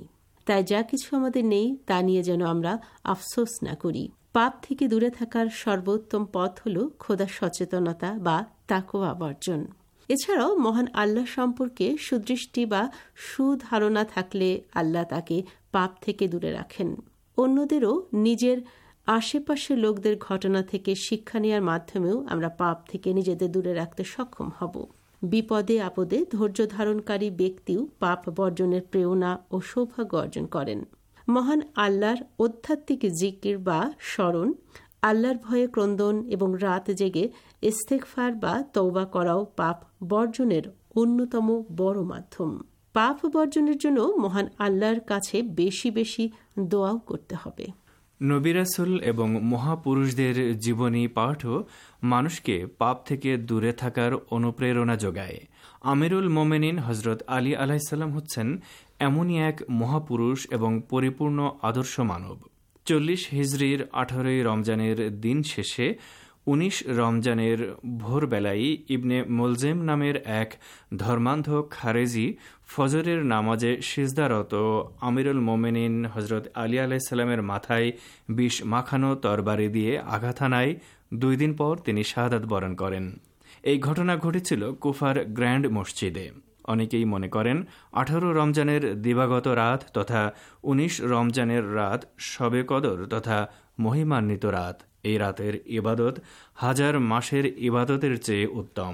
[SPEAKER 9] তাই যা কিছু আমাদের নেই তা নিয়ে যেন আমরা আফসোস না করি। পাপ থেকে দূরে থাকার সর্বোত্তম পথ হল খোদা সচেতনতা বা তাকওয়া বর্জন। এছাড়াও মহান আল্লাহ সম্পর্কে সুদৃষ্টি বা সুধারণা থাকলে আল্লাহ তাকে পাপ থেকে দূরে রাখেন। অন্যদেরও নিজের আশেপাশের লোকদের ঘটনা থেকে শিক্ষা নেওয়ার মাধ্যমেও আমরা পাপ থেকে নিজেদের দূরে রাখতে সক্ষম হব। বিপদে আপদে ধৈর্য ধারণকারী ব্যক্তিও পাপ বর্জনের প্রেরণা ও সৌভাগ্য অর্জন করেন। মহান আল্লাহর আধ্যাত্মিক জিকির বা স্মরণ, আল্লাহর ভয়ে ক্রন্দন এবং রাত জেগে ইস্তেগফার বা তওবা করাও পাপ বর্জনের অন্যতম বড় মাধ্যম। পাপ বর্জনের জন্য মহান আল্লাহর কাছে বেশি বেশি দোয়াও করতে হবে।
[SPEAKER 8] নবী রাসূল এবং মহাপুরুষদের জীবনী পাঠও মানুষকে পাপ থেকে দূরে থাকার অনুপ্রেরণা যোগায়। আমিরুল মোমেনিন হজরত আলী আলাইসাল্লাম হচ্ছেন এমনই এক মহাপুরুষ এবং পরিপূর্ণ আদর্শ মানব। চল্লিশ হিজরির আঠারোই রমজানের দিন শেষে উনিশ রমজানের ভোরবেলায় ইবনে মুলজেম নামের এক ধর্মান্ধ খারেজি ফজরের নামাজে সিজদারত আমিরুল মোমেনিন হজরত আলী আলাইসাল্লামের মাথায় বিষ মাখানো তরবারি দিয়ে আঘাত হানায়। দুই দিন পর তিনি শাহাদাত বরণ করেন। এই ঘটনা ঘটেছিল কুফার গ্র্যান্ড মসজিদে। অনেকেই মনে করেন আঠারো রমজানের দিবাগত রাত তথা উনিশ রমজানের রাত শবে কদর তথা মহিমান্বিত রাত। এই রাতের ইবাদত হাজার মাসের ইবাদতের চেয়ে উত্তম।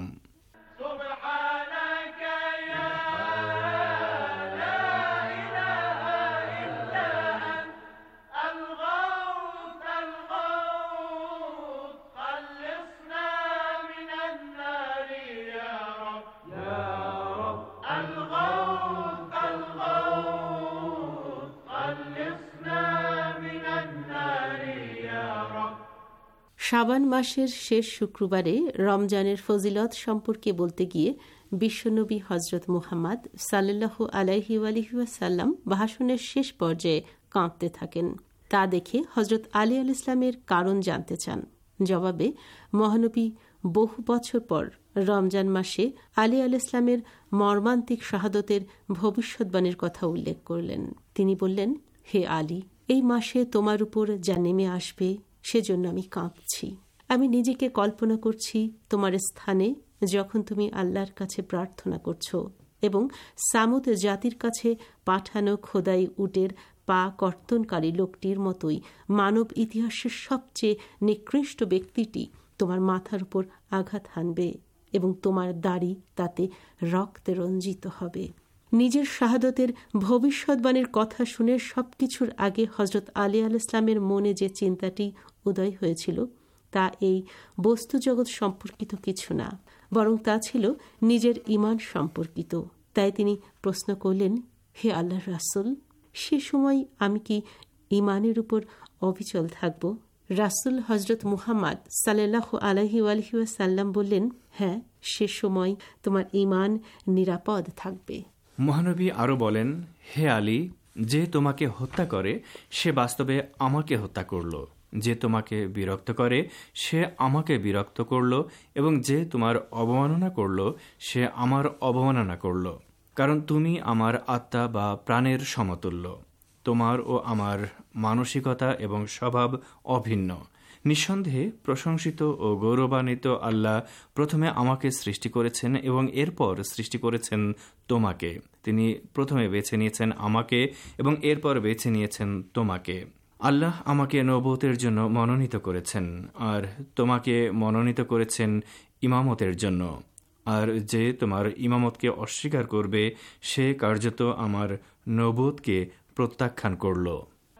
[SPEAKER 9] শাবান মাসের শেষ শুক্রবারে রমজানের ফজিলত সম্পর্কে বলতে গিয়ে বিশ্বনবী হজরত মুহাম্মদ সাল্লাল্লাহু আলাইহি ওয়ালিহি ওয়াসাল্লাম ভাষণের শেষ পর্যায়ে কাঁপতে থাকেন। তা দেখে হজরত আলী আল ইসলামের কারণ জানতে চান। জবাবে মহানবী বহু বছর পর রমজান মাসে আলী আল ইসলামের মর্মান্তিক শাহাদতের ভবিষ্যৎবাণীর কথা উল্লেখ করলেন। তিনি বললেন, হে আলী, এই মাসে তোমার উপর যা নেমে আসবে সেজন্য আমি কাঁপছি। আমি নিজেকে কল্পনা করছি তোমার স্থানে যখন তুমি আল্লাহর কাছে প্রার্থনা করছো এবং সামুদ জাতির কাছে পাঠানো খোদাই উটের পা কর্তনকারী লোকটির মতোই মানব ইতিহাসের সবচেয়ে নিকৃষ্ট ব্যক্তিটি তোমার মাথার উপর আঘাত হানবে এবং তোমার দাড়ি তাতে রক্তে রঞ্জিত হবে। নিজের শাহাদতের ভবিষ্যৎবাণীর কথা শুনে সবকিছুর আগে হজরত আলী আল ইসলামের মনে যে চিন্তাটি উদয় হয়েছিল তা এই বস্তুজগৎ সম্পর্কিত কিছু না, বরং তা ছিল নিজের ঈমান সম্পর্কিত। তাই তিনি প্রশ্ন করলেন, হে আল্লাহর রাসূল, সে সময় আমি কি ঈমানের উপর অবিচল থাকব? রাসূল হজরত মুহাম্মদ সাল্লাল্লাহু আলাইহি ওয়ালিহি ওয়াসাল্লাম বললেন, হ্যাঁ, সে সময় তোমার ঈমান নিরাপদ থাকবে।
[SPEAKER 8] মহানবী আরও বলেন, হে আলী, যে তোমাকে হত্যা করে সে বাস্তবে আমাকে হত্যা করল, যে তোমাকে বিরক্ত করে সে আমাকে বিরক্ত করল, এবং যে তোমার অবমাননা করল সে আমার অবমাননা করল, কারণ তুমি আমার আত্মা বা প্রাণের সমতুল্য। তোমার ও আমার মানসিকতা এবং স্বভাব অভিন্ন। নিঃসন্দেহে প্রশংসিত ও গৌরবান্বিত আল্লাহ প্রথমে আমাকে সৃষ্টি করেছেন এবং এরপর সৃষ্টি করেছেন তোমাকে। তিনি প্রথমে বেছে নিয়েছেন আমাকে এবং এরপর বেছে নিয়েছেন তোমাকে। আল্লাহ আমাকে নবুয়তের জন্য মনোনীত করেছেন, আর তোমাকে মনোনীত করেছেন ইমামতের জন্য। আর যে তোমার ইমামতকে অস্বীকার করবে সে কার্যত আমার নবুয়তকে প্রত্যাখ্যান করল।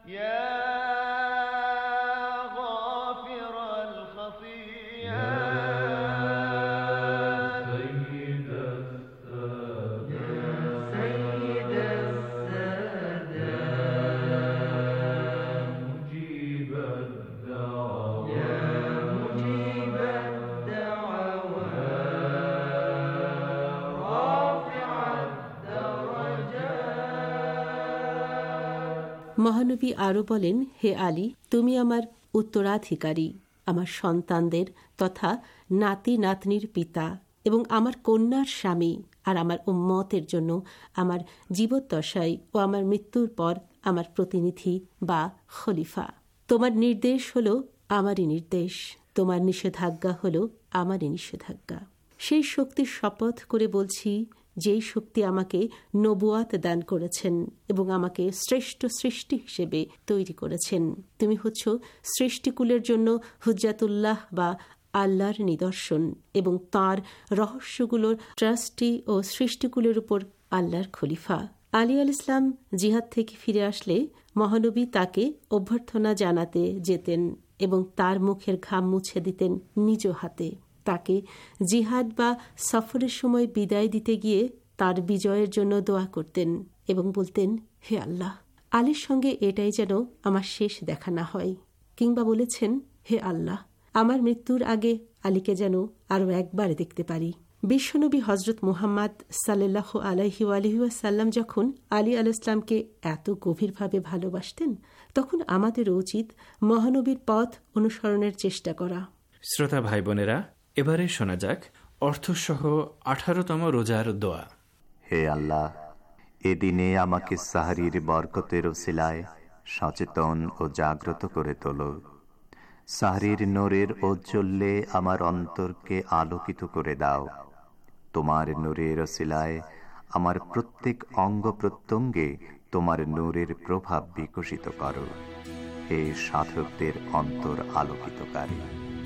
[SPEAKER 9] মহানবী আরও বলেন, হে আলী, তুমি আমার উত্তরাধিকারী, আমার সন্তানদের তথা নাতি নাতনির পিতা এবং আমার কন্যার স্বামী, আর আমার উম্মতের জন্য আমার জীবদ্দশায় ও আমার মৃত্যুর পর আমার প্রতিনিধি বা খলিফা। তোমার নির্দেশ হলো আমারই নির্দেশ, তোমার নিষেধাজ্ঞা হলো আমারই নিষেধাজ্ঞা। সেই শক্তির শপথ করে বলছি যেই শক্তি আমাকে নবুয়াত দান করেছেন এবং আমাকে শ্রেষ্ঠ সৃষ্টি হিসেবে তৈরি করেছেন। তুমি হচ্ছ সৃষ্টিকুলের জন্য হুজ্জাতুল্লাহ বা আল্লাহর নিদর্শন এবং তাঁর রহস্যগুলোর ট্রাস্টি ও সৃষ্টিকুলের উপর আল্লাহর খলিফা। আলী আল ইসলাম জিহাদ থেকে ফিরে আসলে মহানবী তাকে অভ্যর্থনা জানাতে যেতেন এবং তার মুখের ঘাম মুছে দিতেন নিজ হাতে। তাকে জিহাদ বা সফরের সময় বিদায় দিতে গিয়ে তার বিজয়ের জন্য দোয়া করতেন এবং বলতেন, হে আল্লাহ, আলীর সঙ্গে এটাই যেন আমার শেষ দেখা না হয়। কিংবা বলেছেন, হে আল্লাহ, আমার মৃত্যুর আগে আলীকে যেন আরও একবার দেখতে পারি। বিশ্বনবী হজরত মুহাম্মদ সাল্লাল্লাহু আলাইহি আলিহি ওয়াসাল্লাম যখন আলী আল ইসলামকে এত গভীরভাবে ভালোবাসতেন, তখন আমাদেরও উচিত মহানবীর পথ অনুসরণের চেষ্টা করা।
[SPEAKER 8] শ্রোতা ভাই বোনেরা, এবারে শোনা যাক অর্থসহ আঠারোতম রোজার দোয়া।
[SPEAKER 2] হে আল্লাহ, এদিনে আমাকে সাহরির বরকতের ওসিলায় সচেতন ও জাগ্রত করে তোলো। সাহরির নূরের ঔজ্জ্বল্যে আমার অন্তরকে আলোকিত করে দাও। তোমার নূরের ওসিলায় আমার প্রত্যেক অঙ্গ প্রত্যঙ্গে তোমার নূরের প্রভাব বিকশিত করো। হে সাধকদের অন্তর আলোকিতকারী।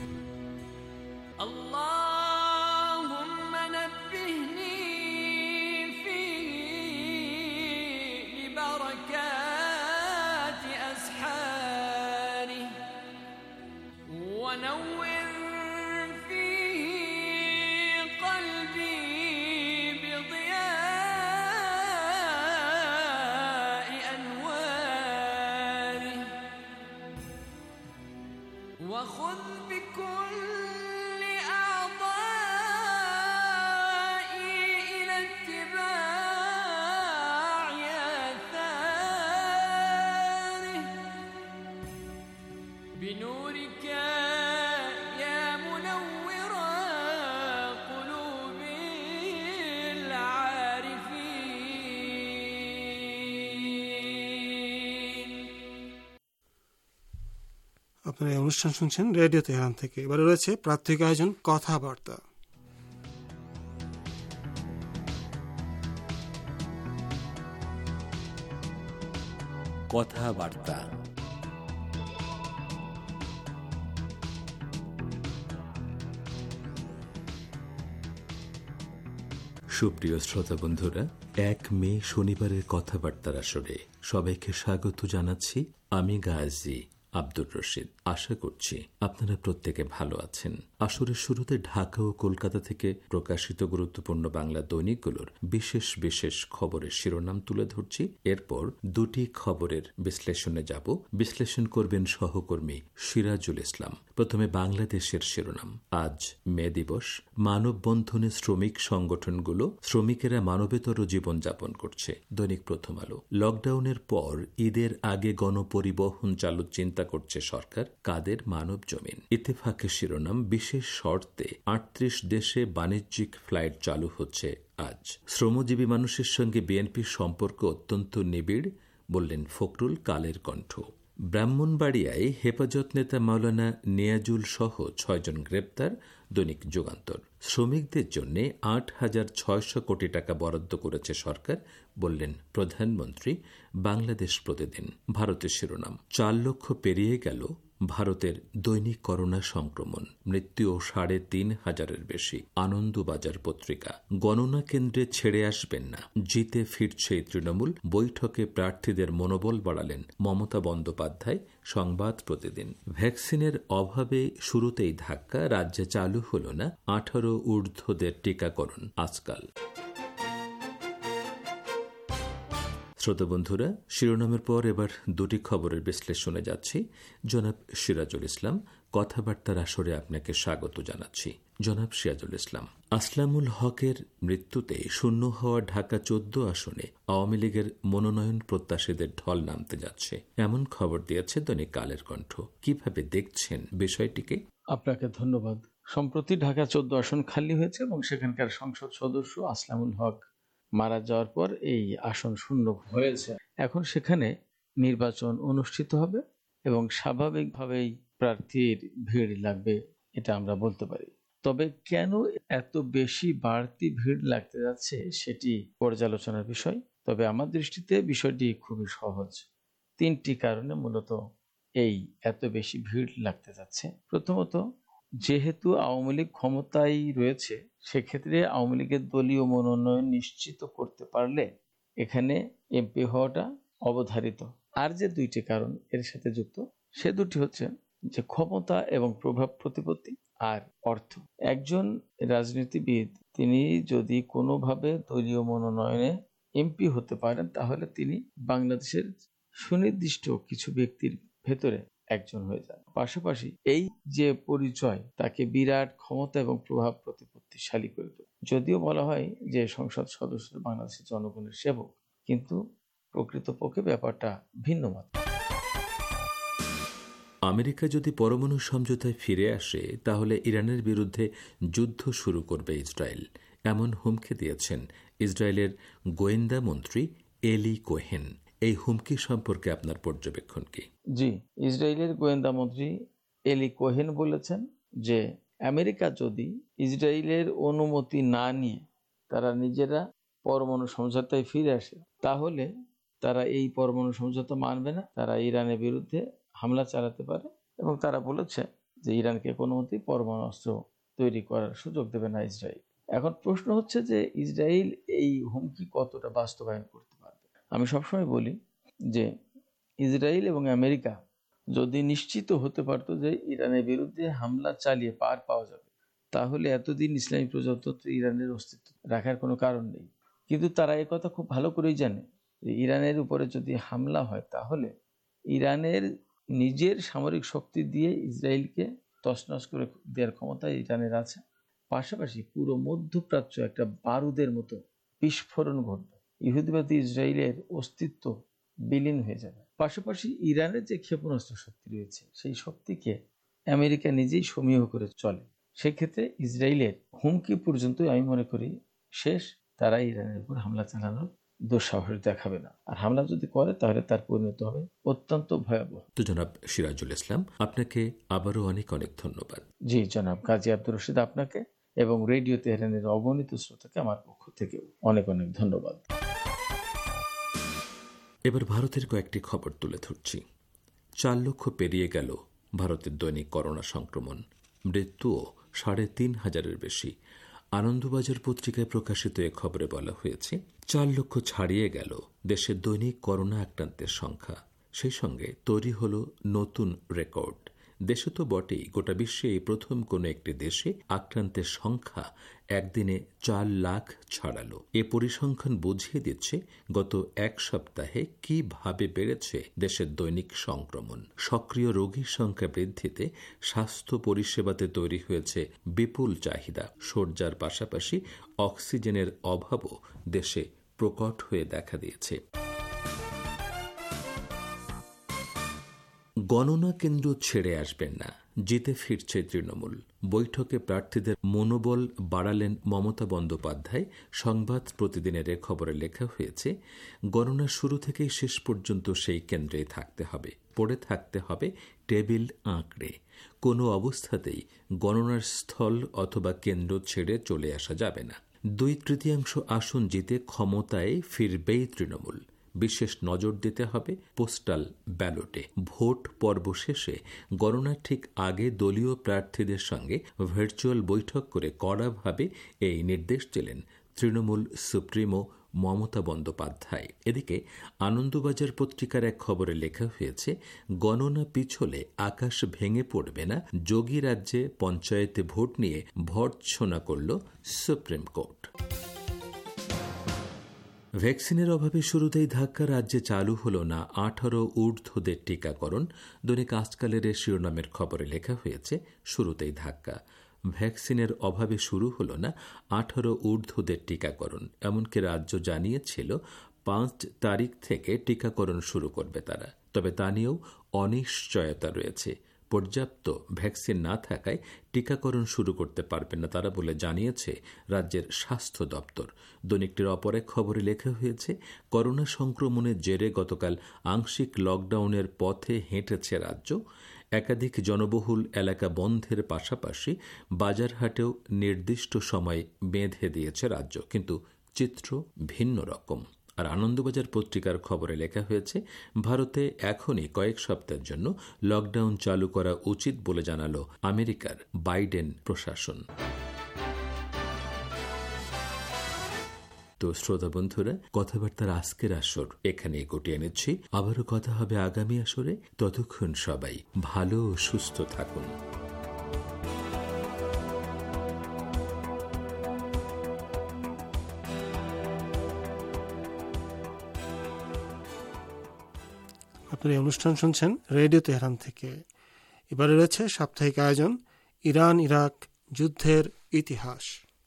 [SPEAKER 10] আপনারা এই অনুষ্ঠান শুনছেন রেডিও তেহরান থেকে। এবারে রয়েছে প্রাত্যহিক আয়োজন কথাবার্তা।
[SPEAKER 12] কথাবার্তা সুপ্রিয় শ্রোতা বন্ধুরা, এক মে শনিবারের কথাবার্তার আসরে সবাইকে স্বাগত জানাচ্ছি। আমি গাজী আব্দুর রশিদ। আশা করছি আপনারা প্রত্যেকে ভালো আছেন। আসরের শুরুতে ঢাকা ও কলকাতা থেকে প্রকাশিত গুরুত্বপূর্ণ বাংলা দৈনিকগুলোর বিশেষ বিশেষ খবরের শিরোনাম তুলে ধরছি। এরপর দুটি খবরের বিশ্লেষণে যাব। বিশ্লেষণ করবেন সহকর্মী সিরাজুল ইসলাম। প্রথমে বাংলাদেশের শিরোনাম। আজ মে দিবস। মানববন্ধনে শ্রমিক সংগঠনগুলো শ্রমিকেরা মানবেতর জীবনযাপন করছে। দৈনিক প্রথম আলো। লকডাউনের পর ঈদের আগে গণপরিবহন চালুর চিন্তা করছে সরকার, কাদের মানব জমিন। ইত্তেফাকের শিরোনাম। বিশেষ শর্তে আটত্রিশ দেশে বাণিজ্যিক ফ্লাইট চালু হচ্ছে আজ। শ্রমজীবী মানুষের সঙ্গে বিএনপির সম্পর্ক অত্যন্ত নিবিড়, বললেন ফখরুল। কালের কণ্ঠ। ব্রাহ্মণবাড়িয়ায় হেফাজত নেতা মাওলানা নিয়াজুল সহ ছয়জন গ্রেপ্তার। দৈনিক যুগান্তর। শ্রমিকদের জন্য আট হাজার ছয়শ কোটি টাকা বরাদ্দ করেছে সরকার, বললেন প্রধানমন্ত্রী। বাংলাদেশ প্রতিদিন। ভারতের শিরোনাম। চার লক্ষ পেরিয়ে গেল ভারতের দৈনিক করোনা সংক্রমণ, মৃত্যুও সাড়ে তিন হাজারের বেশি। আনন্দবাজার পত্রিকা। গণনা কেন্দ্রে ছেড়ে আসবেন না, জিতে ফিরছে তৃণমূল। বৈঠকে প্রার্থীদের মনোবল বাড়ালেন মমতা বন্দ্যোপাধ্যায়। সংবাদ প্রতিদিন। ভ্যাকসিনের অভাবে শুরুতেই ধাক্কা, রাজ্যে চালু হল না আঠারো ঊর্ধ্বদের টিকাকরণ আজকাল। শ্রোতা বন্ধুরা, শিরোনামের পর এবার দুটি খবরের বিশ্লেষণে যাচ্ছি। জনাব সিরাজুল ইসলাম। কথাবার্তার আসরে আপনাকে স্বাগত জানাচ্ছি। জনাব সিরাজুল ইসলাম। আসলামুল হকের মৃত্যুতে শূন্য হওয়া ঢাকা চোদ্দ আসনে আওয়ামী লীগের মনোনয়ন প্রত্যাশীদের ঢল নামতে যাচ্ছে, এমন খবর দিয়েছে দৈনিক কালের কণ্ঠ। কিভাবে দেখছেন বিষয়টিকে?
[SPEAKER 13] আপনাকে ধন্যবাদ। সম্প্রতি ঢাকা চোদ্দ আসন খালি হয়েছে এবং সেখানকার সংসদ সদস্য আসলামুল হক মারা যাওয়ার পর এই আসন শূন্য হয়েছে। এখন সেখানে নির্বাচন অনুষ্ঠিত হবে এবং স্বাভাবিকভাবেই প্রার্থীর ভিড় লাগবে, এটা আমরা বলতে পারি। তবে কেন এত বেশি বাড়তি ভিড় লাগতে যাচ্ছে সেটি পর্যালোচনার বিষয়। তবে আমার দৃষ্টিতে বিষয়টি খুবই সহজ। তিনটি কারণে মূলত এই এত বেশি ভিড় লাগতে যাচ্ছে। প্রথমত, যেহেতু আওয়ামী লীগ ক্ষমতায় রয়েছে, সেক্ষেত্রে আওয়ামী লীগের দলীয় মনোনয়ন নিশ্চিত করতে পারলে এখানে এমপি হওয়াটা অবধারিত। আর যে দুইটি কারণ এর সাথে যুক্ত, সে দুটি হচ্ছে যে ক্ষমতা এবং প্রভাব প্রতিপত্তি আর অর্থ। একজন রাজনীতিবিদ তিনি যদি কোনোভাবে দলীয় মনোনয়নে এমপি হতে পারেন, তাহলে তিনি বাংলাদেশের সুনির্দিষ্ট কিছু ব্যক্তির ভেতরে একজন হয়ে যান। পাশাপাশি এই যে পরিচয় তাকে বিরাট ক্ষমতা এবং প্রভাব প্রতিপত্তিশালী করে তোলে। যদিও বলা হয় যে সংসদ সদস্য বাংলাদেশের জনগণের সেবক, কিন্তু প্রকৃতপক্ষে ব্যাপারটা ভিন্ন মাত্রা।
[SPEAKER 12] আমেরিকা যদি পরমাণু সমঝোতায় ফিরে আসে, তাহলে ইরানের বিরুদ্ধে যুদ্ধ শুরু করবে ইসরায়েল, এমন হুমকি দিয়েছেন ইসরায়েলের গোয়েন্দা মন্ত্রী এলি কোহেন। এই হুমকি সম্পর্কে আপনার পর্যবেক্ষণ কি?
[SPEAKER 13] জি, ইসরায়েলের গোয়েন্দা মন্ত্রী এলি কোহেন বলেছেন যে আমেরিকা যদি ইসরায়েলের অনুমতি না নিয়ে তারা নিজেরা পরমাণু সমঝোতায় ফিরে আসে, তাহলে তারা এই পরমাণু সমঝোতা মানবে না, তারা ইরানের বিরুদ্ধে হামলা চালাতে পারে এবং তারা বলেছে যে ইরানকে কোনো মতেই পরমাণু অস্ত্র তৈরি করার সুযোগ দেবে না ইসরায়েল। এখন প্রশ্ন হচ্ছে যে ইসরায়েল এই হুমকি কতটা বাস্তবায়ন করতে পারবে। আমি সবসময় বলি যে ইসরায়েল এবং আমেরিকা যদি নিশ্চিত হতে পারত যে ইরানের বিরুদ্ধে হামলা চালিয়ে পার পাওয়া যাবে, তাহলে এতদিন ইসলামী প্রজাতন্ত্রে ইরানের অস্তিত্ব রাখার কোনো কারণ নেই। কিন্তু তারা এই কথা খুব ভালো করেই জানে যে ইরানের উপরে যদি হামলা হয়, তাহলে ইরানের নিজের সামরিক শক্তি দিয়ে ইসরায়েলকে তছনছ করে দেওয়ার ক্ষমতা ইরানের আছে। পাশাপাশি পুরো মধ্যপ্রাচ্য একটা বারুদের মতো বিস্ফোরণ ঘটবে, ইহুদিবাদী ইসরায়েলের অস্তিত্ব বিলীন হয়ে যাবে। পাশাপাশি ইরানের যে ক্ষেপণাস্ত্র শক্তি রয়েছে, সেই শক্তিকে আমেরিকা নিজেই সমীহ করে চলে। সেক্ষেত্রে ইসরায়েলের হুমকি পর্যন্ত আমি মনে করি শেষ, তারা ইরানের উপর হামলা চালানোর দুঃসাহস দেখাবে না। আর হামলা যদি করে তাহলে তার পরিণত হবে অত্যন্ত ভয়াবহ।
[SPEAKER 12] তো জনাব সিরাজুল ইসলাম, আপনাকে আবারও অনেক অনেক ধন্যবাদ।
[SPEAKER 13] জি জনাব গাজী আব্দুর রশিদ, আপনাকে এবং রেডিও তেহরানের অগণিত শ্রোতাকে আমার পক্ষ থেকে অনেক অনেক ধন্যবাদ।
[SPEAKER 12] এবার ভারতের কয়েকটি খবর তুলে ধরছি। চার লক্ষ পেরিয়ে গেল ভারতের দৈনিক করোনা সংক্রমণ, মৃত্যুও সাড়ে তিন হাজারের বেশি। আনন্দবাজার পত্রিকায় প্রকাশিত এ খবরে বলা হয়েছে, চার লক্ষ ছাড়িয়ে গেল দেশের দৈনিক করোনা আক্রান্তের সংখ্যা। সেই সঙ্গে তৈরি হল নতুন রেকর্ড। দেশে তো বটেই, গোটা বিশ্বে এই প্রথম কোনো একটি দেশে আক্রান্তের সংখ্যা একদিনে চার লাখ ছাড়ালো। এ পরিসংখ্যান বুঝিয়ে দিচ্ছে গত এক সপ্তাহে কিভাবে বেড়েছে দেশের দৈনিক সংক্রমণ। সক্রিয় রোগীর সংখ্যা বৃদ্ধিতে স্বাস্থ্য পরিষেবাতে তৈরি হয়েছে বিপুল চাহিদা। শয্যার পাশাপাশি অক্সিজেনের অভাবও দেশে প্রকট হয়ে দেখা দিয়েছে। গণনা কেন্দ্র ছেড়ে আসবেন না, জিতে ফিরছে তৃণমূল। বৈঠকে প্রার্থীদের মনোবল বাড়ালেন মমতা বন্দ্যোপাধ্যায়। সংবাদ প্রতিদিনের এ খবরে লেখা হয়েছে, গণনার শুরু থেকে শেষ পর্যন্ত সেই কেন্দ্রেই থাকতে হবে, পড়ে থাকতে হবে টেবিল আঁকড়ে। কোনো অবস্থাতেই গণনার স্থল অথবা কেন্দ্র ছেড়ে চলে আসা যাবে না। দুই তৃতীয়াংশ আসন জিতে ক্ষমতায় ফিরবেই তৃণমূল। বিশেষ নজর দিতে হবে পোস্টাল ব্যালটে। ভোট পর্ব শেষে গণনার ঠিক আগে দলীয় প্রার্থীদের সঙ্গে ভার্চুয়াল বৈঠক করে কড়াভাবে এই নির্দেশ দিলেন তৃণমূল সুপ্রিমো মমতা বন্দ্যোপাধ্যায়। এদিকে আনন্দবাজার পত্রিকার এক খবরে লেখা হয়েছে, গণনা পিছলে আকাশ ভেঙে পড়বে না, যোগী রাজ্যে পঞ্চায়েতে ভোট নিয়ে ভর্ৎসনা করল সুপ্রিম কোর্ট। ভ্যাকসিনের অভাবে শুরুতেই ধাক্কা, রাজ্যে চালু হল না আঠারো ঊর্ধ্বদের টিকাকরণ। দৈনিক আজকালের শিরোনামের খবরে লেখা হয়েছে, শুরুতেই ধাক্কা, ভ্যাকসিনের অভাবে শুরু হল না আঠারো ঊর্ধ্বদের টিকাকরণ। এমনকি রাজ্য জানিয়েছিল পাঁচ তারিখ থেকে টিকাকরণ শুরু করবে তারা, তবে তা নিয়েও অনিশ্চয়তা রয়েছে। পর্যাপ্ত ভ্যাকসিন না থাকায় টিকাকরণ শুরু করতে পারবেন না তারা বলে জানিয়েছে রাজ্যের স্বাস্থ্য দপ্তর। দৈনিকটির অপর এক খবরে লেখা হয়েছে, করোনা সংক্রমণের জেরে গতকাল আংশিক লকডাউনের পথে হেঁটেছে রাজ্য। একাধিক জনবহুল এলাকা বন্ধের পাশাপাশি বাজারহাটেও নির্দিষ্ট সময় বেঁধে দিয়েছে রাজ্য, কিন্তু চিত্র ভিন্ন রকম। আর আনন্দবাজার পত্রিকার খবরে লেখা হয়েছে, ভারতে এখনই কয়েক সপ্তাহের জন্য লকডাউন চালু করা উচিত বলে জানালো আমেরিকার বাইডেন প্রশাসন। তো শ্রোতা বন্ধুরা, কথাবার্তার আজকের আসর এখানে গুটিয়ে নিচ্ছি। আবারও কথা হবে আগামী আসরে। ততক্ষণ সবাই ভালো ও সুস্থ থাকুন।
[SPEAKER 10] আপনার এই অনুষ্ঠান শুনছেন রেডিও তেহরান থেকে। এবারে রয়েছে সাপ্তাহিক আয়োজন ইরান ইরাক যুদ্ধের ইতিহাস।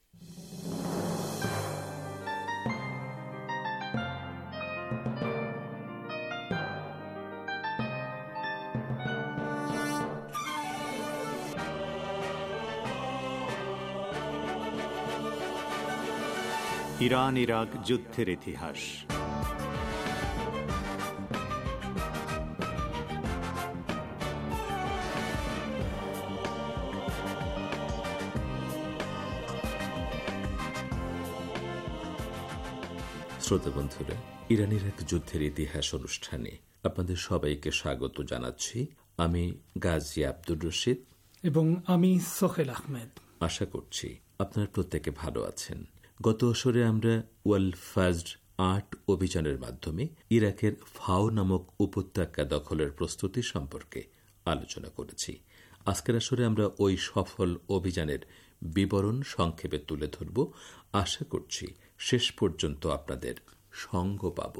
[SPEAKER 2] ইরান ইরাক যুদ্ধের ইতিহাস।
[SPEAKER 12] শ্রোতা বন্ধুরা, ইরান ইরাক যুদ্ধের ইতিহাস অনুষ্ঠানে আপনাদের সবাইকে স্বাগত জানাচ্ছি। আমি গাজী আব্দুর রশিদ
[SPEAKER 5] এবং আমি সোহেল আহমেদ।
[SPEAKER 12] আশা করছি আপনারা প্রত্যেকে ভালো আছেন। গত আসরে আমরা ওয়াল ফাজর আট অভিযানের মাধ্যমে ইরাকের ফাও নামক উপত্যকা দখলের প্রস্তুতি সম্পর্কে আলোচনা করেছি। আজকের আসরে আমরা ওই সফল অভিযানের বিবরণ সংক্ষেপে তুলে ধরব। আশা করছি শেষ পর্যন্ত আপনাদের সঙ্গ পাব।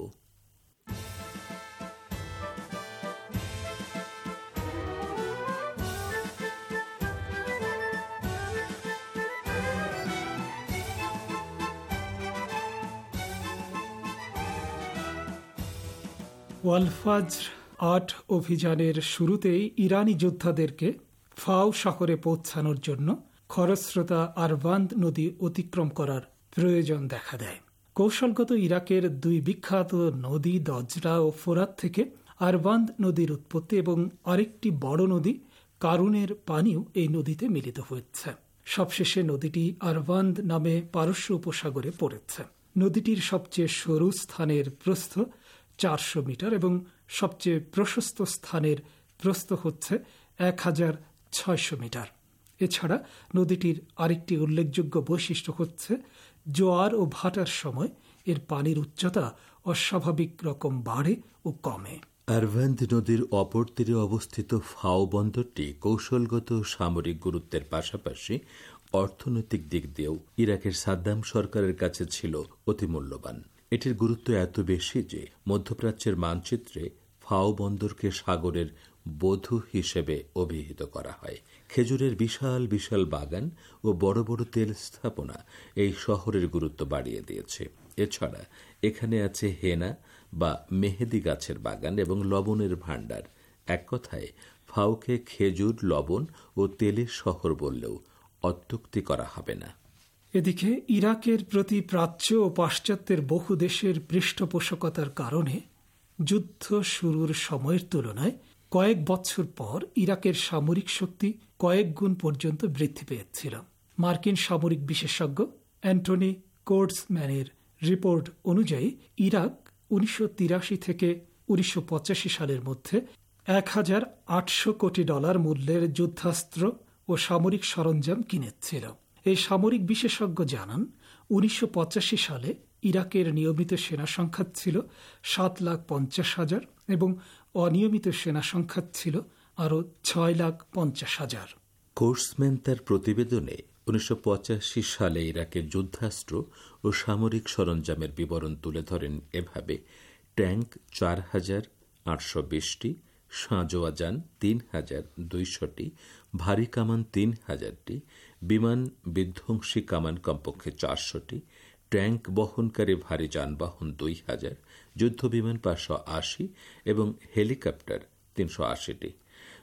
[SPEAKER 5] ওয়াল ফাজর আট অভিযানের শুরুতেই ইরানি যোদ্ধাদেরকে ফাও শহরে পৌঁছানোর জন্য খরস্রোতা আরবান্দ নদী অতিক্রম করার প্রয়োজন দেখা দেয়। কৌশলগত ইরাকের দুই বিখ্যাত নদী দজরা ও ফোরাত থেকে আরবান্দ নদীর উৎপত্তি এবং আরেকটি বড় নদী কারুনের পানিও এই নদীতে মিলিত হয়েছে। সবশেষে নদীটি আরবান্দ নামে পারস্য উপসাগরে পড়েছে। নদীটির সবচেয়ে সরু স্থানের প্রস্থ চারশো মিটার এবং সবচেয়ে প্রশস্ত স্থানের প্রস্থ হচ্ছে এক হাজার ছয়শো মিটার। এছাড়া নদীটির আরেকটি উল্লেখযোগ্য বৈশিষ্ট্য হচ্ছে জোয়ার ও ভাটার সময় এর পানির উচ্চতা অস্বাভাবিক রকম বাড়ে ও কমে।
[SPEAKER 12] আরভান্দ নদীর অপর তীরে অবস্থিত ফাও বন্দরটি কৌশলগত সামরিক গুরুত্বের পাশাপাশি অর্থনৈতিক দিক দিয়েও ইরাকের সাদ্দাম সরকারের কাছে ছিল অতি মূল্যবান। এটির গুরুত্ব এত বেশি যে মধ্যপ্রাচ্যের মানচিত্রে ফাও বন্দরকে সাগরের বধূ হিসেবে অভিহিত করা হয়। খেজুরের বিশাল বিশাল বাগান ও বড় বড় তেল স্থাপনা এই শহরের গুরুত্ব বাড়িয়ে দিয়েছে। এছাড়া এখানে আছে হেনা বা মেহেদি গাছের বাগান এবং লবণের ভাণ্ডার। এক কথায় ফাওকে খেজুর, লবণ ও তেলের শহর বললেও অত্যুক্তি করা হবে না।
[SPEAKER 5] এদিকে ইরাকের প্রতি প্রাচ্য ও পাশ্চাত্যের বহু দেশের পৃষ্ঠপোষকতার কারণে যুদ্ধ শুরুর সময়ের তুলনায় কয়েক বছর পর ইরাকের সামরিক শক্তি কয়েক গুণ পর্যন্ত বৃদ্ধি পেয়েছিল। মার্কিন সামরিক বিশেষজ্ঞ অ্যান্টনি কোর্টসম্যানের রিপোর্ট অনুযায়ী ইরাক উনিশশো তিরাশি থেকে উনিশশো পঁচাশি সালের মধ্যে এক হাজার আটশো কোটি ডলার মূল্যের যুদ্ধাস্ত্র ও সামরিক সরঞ্জাম কিনেছিল। এই সামরিক বিশেষজ্ঞ জানান, উনিশশো পঁচাশি সালে ইরাকের নিয়মিত সেনা সংখ্যা ছিল সাত লাখ পঞ্চাশ হাজার এবং অনিয়মিত সেনা সংখ্যা ছিল আরও ছয় লাখ পঞ্চাশ হাজার।
[SPEAKER 12] কোর্সম্যান তার প্রতিবেদনে উনিশশো পঁচাশি সালে ইরাকের যুদ্ধাস্ত্র ও সামরিক সরঞ্জামের বিবরণ তুলে ধরেন এভাবে: ট্যাঙ্ক চার হাজার আটশো বিশটি, সাঁজোয়া যান তিন হাজার দুইশটি, ভারী কামান তিন হাজারটি, বিমান বিধ্বংসী কামান কমপক্ষে চারশোটি, ট্যাঙ্ক বহনকারী ভারী যানবাহন দুই হাজার, যুদ্ধ বিমান পাঁচশো আশি এবং হেলিকপ্টার তিনশো আশিটি।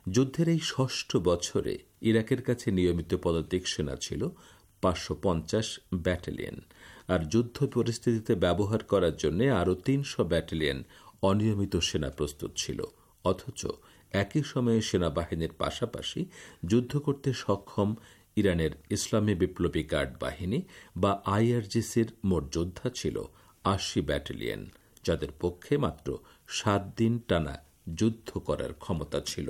[SPEAKER 12] যুদ্ধের এই ষষ্ঠ বছরে ইরাকের কাছে নিয়মিত পদাতিক সেনা ছিল পাঁচশো পঞ্চাশ ব্যাটালিয়ন, আর যুদ্ধ পরিস্থিতিতে ব্যবহার করার জন্য আরও তিনশো ব্যাটালিয়ন অনিয়মিত সেনা প্রস্তুত ছিল। অথচ একই সময়ে সেনাবাহিনীর পাশাপাশি যুদ্ধ করতে সক্ষম ইরানের ইসলামী বিপ্লবী গার্ড বাহিনী বা আইআরজিসির মোট যোদ্ধা ছিল আশি ব্যাটালিয়ন, যাদের পক্ষে মাত্র সাত দিন টানা যুদ্ধ করার ক্ষমতা ছিল।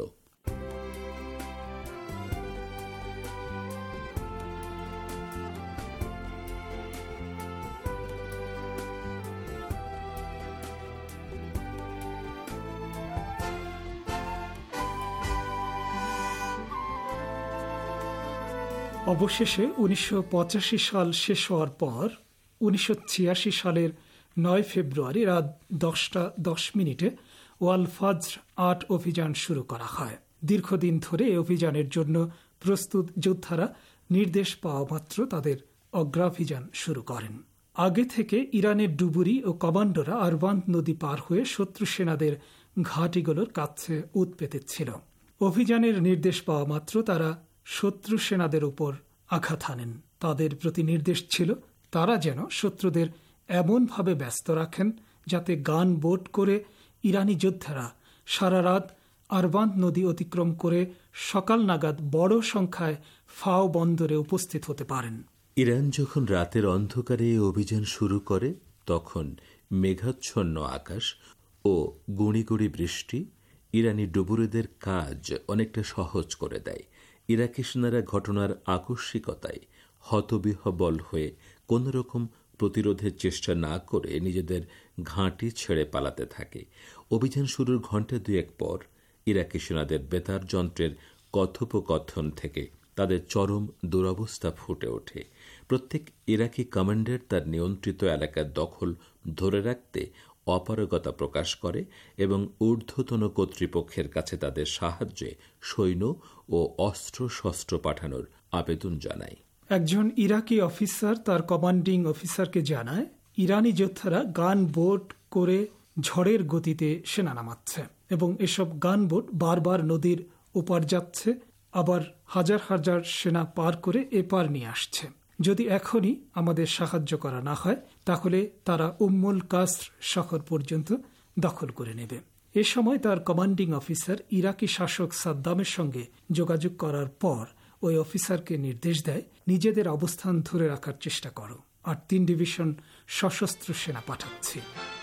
[SPEAKER 5] অবশেষে উনিশশো পঁচাশি সাল শেষ হওয়ার পর উনিশশো ছিয়াশি সালের নয় ফেব্রুয়ারি রাত দশটা দশ মিনিটে ওয়াল ফাজর আট অভিযান শুরু করা হয়। দীর্ঘদিন ধরে এই অভিযানের জন্য প্রস্তুত যোদ্ধারা নির্দেশ পাওয়া মাত্র তাদের অগ্রাভিযান শুরু করেন। আগে থেকে ইরানের ডুবুরি ও কমান্ডোরা আরবান্দ নদী পার হয়ে শত্রু সেনাদের ঘাঁটিগুলোর কাছে উৎ পেতেছিল। অভিযানের নির্দেশ পাওয়া মাত্র তারা শত্রু সেনাদের উপর আঘাত হানেন। তাদের প্রতি নির্দেশ ছিল তারা যেন শত্রুদের এমনভাবে ব্যস্ত রাখেন যাতে গান বোট করে ইরানি যোদ্ধারা সারা রাত আরবান্দ নদী অতিক্রম করে সকাল নাগাদ বড় সংখ্যায় ফাও বন্দরে উপস্থিত হতে পারেন।
[SPEAKER 12] ইরান যখন রাতের অন্ধকারে অভিযান শুরু করে তখন মেঘাচ্ছন্ন আকাশ ও গুঁড়ি গুঁড়ি বৃষ্টি ইরানি ডুবুরিদের কাজ অনেকটা সহজ করে দেয়। ইরাকি সেনারা ঘটনার আকস্মিকতায় হতবিহ্বল হয়ে কোন রকম প্রতিরোধের চেষ্টা না করে নিজেদের ঘাঁটি ছেড়ে পালাতে থাকে। অভিযান শুরুর ঘণ্টা দুয়েক পর ইরাকি সেনাদের বেতার যন্ত্রের কথোপকথন থেকে তাদের চরম দুরবস্থা ফুটে ওঠে। প্রত্যেক ইরাকি কমান্ডার তার নিয়ন্ত্রিত এলাকার দখল ধরে রাখতে অপারগতা প্রকাশ করে এবং ঊর্ধ্বতন কর্তৃপক্ষের কাছে তাদের সাহায্যে সৈন্য ও অস্ত্র শস্ত্র পাঠানোর আবেদন জানায়।
[SPEAKER 5] একজন ইরাকি অফিসার তার কমান্ডিং অফিসারকে জানায় ইরানি যোদ্ধারা গান বোট করে ঝড়ের গতিতে সেনা নামাচ্ছে এবং এসব গান বোট বারবার নদীর ওপার যাচ্ছে, আবার হাজার হাজার সেনা পার করে এপার নিয়ে আসছে। যদি এখনই আমাদের সাহায্য করা না হয় তাহলে তারা উম্মুল কাসর শহর পর্যন্ত দখল করে নেবে। এ সময় তার কমান্ডিং অফিসার ইরাকি শাসক সাদ্দামের সঙ্গে যোগাযোগ করার পর ওই অফিসারকে নির্দেশ দেয় নিজেদের অবস্থান ধরে রাখার চেষ্টা করো, আর তিন ডিভিশন সশস্ত্র সেনা পাঠাচ্ছে।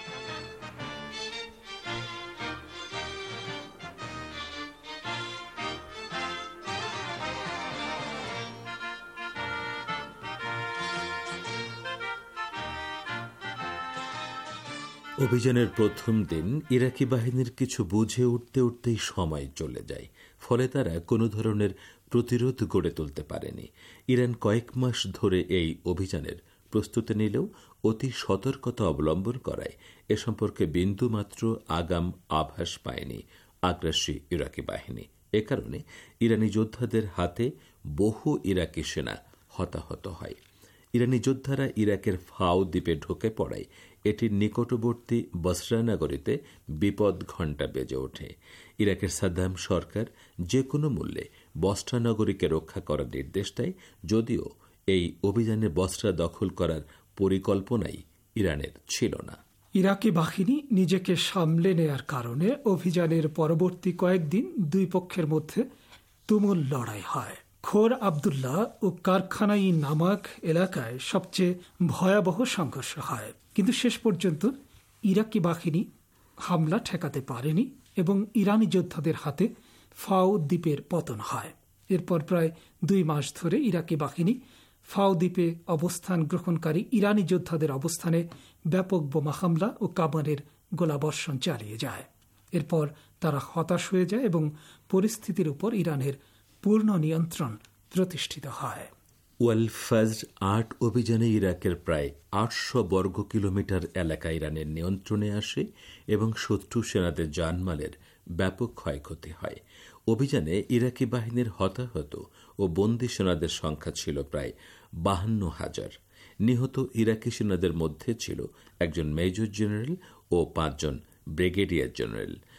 [SPEAKER 12] অভিযানের প্রথম দিন ইরাকি বাহিনীর কিছু বুঝে উঠতে উঠতেই সময় চলে যায়, ফলে তারা কোনো ধরনের প্রতিরোধ গড়ে তুলতে পারেনি। ইরান কয়েক মাস ধরে এই অভিযানের প্রস্তুতি নিলেও অতি সতর্কতা অবলম্বন করায় এ সম্পর্কে বিন্দুমাত্র আগাম আভাস পায়নি আগ্রাসী ইরাকি বাহিনী। এ কারণে ইরানি যোদ্ধাদের হাতে বহু ইরাকি সেনা হতাহত হয়। ইরানি যোদ্ধারা ইরাকের ফাও দ্বীপে ঢুকে পড়ায় এটির নিকটবর্তী বসরা নগরীতে বিপদ ঘণ্টা বেজে ওঠে। ইরাকের সাদ্দাম সরকার যে কোনো মূল্যে বসরা নগরীকে রক্ষা করার নির্দেশ দেয়, যদিও এই অভিযানে বসরা দখল করার পরিকল্পনাই ইরানের ছিল না।
[SPEAKER 5] ইরাকি বাহিনী নিজেকে সামলে নেয়ার কারণে অভিযানের পরবর্তী কয়েকদিন দুই পক্ষের মধ্যে তুমুল লড়াই হয়। খোর আবদুল্লাহ ও কারখানাই নামক এলাকায় সবচেয়ে ভয়াবহ সংঘর্ষ হয়, কিন্তু শেষ পর্যন্ত ইরাকি বাহিনী হামলা ঠেকাতে পারেনি এবং ইরানি যোদ্ধাদের হাতে ফাও দ্বীপের পতন হয়। এরপর প্রায় দুই মাস ধরে ইরাকি বাহিনী ফাও দ্বীপে অবস্থান গ্রহণকারী ইরানি যোদ্ধাদের অবস্থানে ব্যাপক বোমা হামলা ও কামানের গোলাবর্ষণ চালিয়ে যায়। এরপর তারা হতাশ হয়ে যায় এবং পরিস্থিতির উপর ইরানের পূর্ণ নিয়ন্ত্রণ প্রতিষ্ঠিত হয়।
[SPEAKER 12] ওয়াল ফাজর আট অভিযানে ইরাকের প্রায় আটশো বর্গ কিলোমিটার এলাকা ইরানের নিয়ন্ত্রণে আসে এবং শত্রু সেনাদের জানমালের ব্যাপক ক্ষয়ক্ষতি হয়। অভিযানে ইরাকি বাহিনীর হতাহত ও বন্দী সেনাদের সংখ্যা ছিল প্রায় বাহান্ন হাজার। নিহত ইরাকি সেনাদের মধ্যে ছিল একজন মেজর জেনারেল ও পাঁচজন ব্রিগেডিয়ার জেনারেল।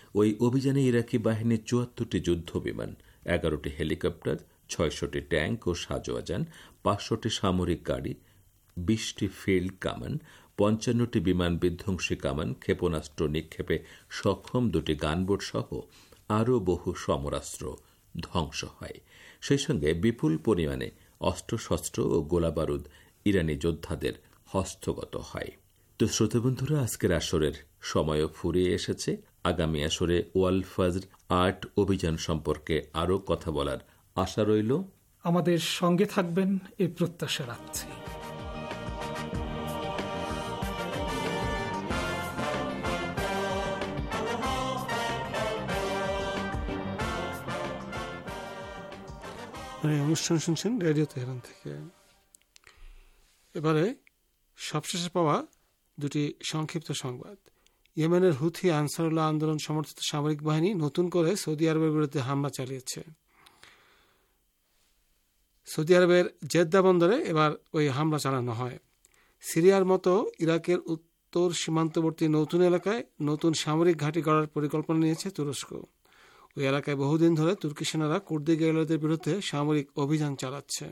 [SPEAKER 12] ওই অভিযানে ইরাকি বাহিনীর চুয়াত্তরটি যুদ্ধ বিমান, এগারোটি হেলিকপ্টার, ছয়শটি ট্যাঙ্ক ও সাজোয়াজান, পাঁচশোটি সামরিক গাড়ি, বিশটি ফিল্ড কামান, পঞ্চান্নটি বিমান বিধ্বংসী কামান, ক্ষেপণাস্ত্র নিক্ষেপে সক্ষম দুটি গানবোট সহ আরও বহু সমরাস্ত্র ধ্বংস হয়। সেই সঙ্গে বিপুল পরিমাণে অস্ত্রশস্ত্র ও গোলাবারুদ ইরানি যোদ্ধাদের হস্তগত হয়। তো শ্রোতাবন্ধুরা, আজকের আসরের সময়ও ফুরিয়ে এসেছে। আগামী আসরে ওয়াল ফজর আট অভিযান সম্পর্কে আরও কথা বলার আশা রইল।
[SPEAKER 5] আমাদের সঙ্গে থাকবেন এই প্রত্যাশা রাখছি।
[SPEAKER 10] অনুষ্ঠান শুনছেন রেডিও তেহরান থেকে। এবারে সবশেষে পাওয়া দুটি সংক্ষিপ্ত সংবাদ। ইয়েমেনের হুথি আনসারুল্লাহ আন্দোলন সমর্থিত সামরিক বাহিনী নতুন করে সৌদি আরবের বিরুদ্ধে হামলা চালিয়েছে। সৌদি আরবের জেদ্দা বন্দরে এবার ওই হামলা চালানো হয়। সিরিয়ার মতো ইরাকের উত্তর সীমান্তবর্তী নতুন এলাকায় নতুন সামরিক ঘাঁটি গড়ার পরিকল্পনা নিয়েছে তুরস্ক। ওই এলাকায় বহুদিন ধরে তুর্কি সেনারা কুর্দি গেরিলাদের বিরুদ্ধে সামরিক অভিযান চালাচ্ছে।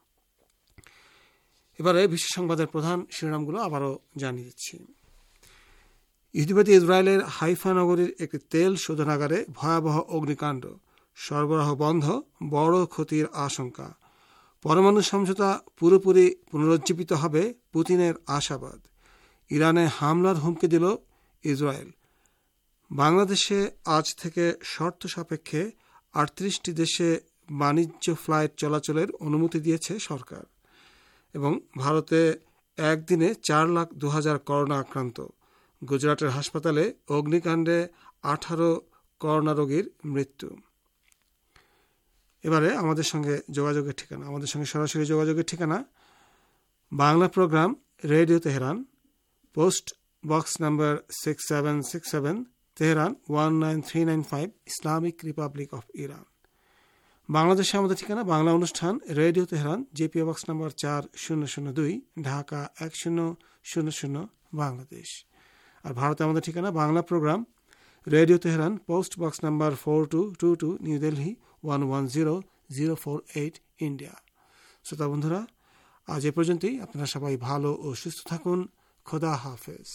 [SPEAKER 10] এবারে বিশ্ব সংবাদের প্রধান শিরোনামগুলো আবারও জানিয়ে দিচ্ছি। ইহুদিবাদী ইসরায়েলের হাইফা নগরীর একটি তেল শোধনাগারে ভয়াবহ অগ্নিকাণ্ড, সরবরাহ বন্ধ, বড় ক্ষতির আশঙ্কা। পরমাণু সমঝোতা পুরোপুরি পুনরুজ্জীবিত হবে, পুতিনের আশাবাদ। ইরানে হামলার হুমকি দিল ইসরায়েল। বাংলাদেশে আজ থেকে শর্ত সাপেক্ষে আটত্রিশটি দেশে বাণিজ্য ফ্লাইট চলাচলের অনুমতি দিয়েছে সরকার। এবং ভারতে একদিনে চার লাখ দু হাজার করোনা আক্রান্ত। গুজরাটের হাসপাতালে অগ্নিকাণ্ডে আঠারো করোনা রোগীর মৃত্যু। এবারে আমাদের সঙ্গে যোগাযোগের ঠিকানা, আমাদের সঙ্গে সরাসরি যোগাযোগের ঠিকানা Bangla programme radio Tehran, post box number six seven six seven, Tehran one nine three nine five, Islamic Republic of Iran. বাংলাদেশে আমাদের ঠিকানা বাংলা অনুষ্ঠান radio Tehran, GPO box number চার শূন্য শূন্য দুই, ঢাকা এক শূন্য শূন্য শূন্য, বাংলাদেশ। আর ভারতে আমাদের ঠিকানা Bangla programme radio Tehran, post box number four two two two, New Delhi one one zero zero four eight, India. শ্রোতা বন্ধুরা, আজ এ পর্যন্তই। আপনারা সবাই ভালো ও সুস্থ থাকুন। খোদা হাফেজ।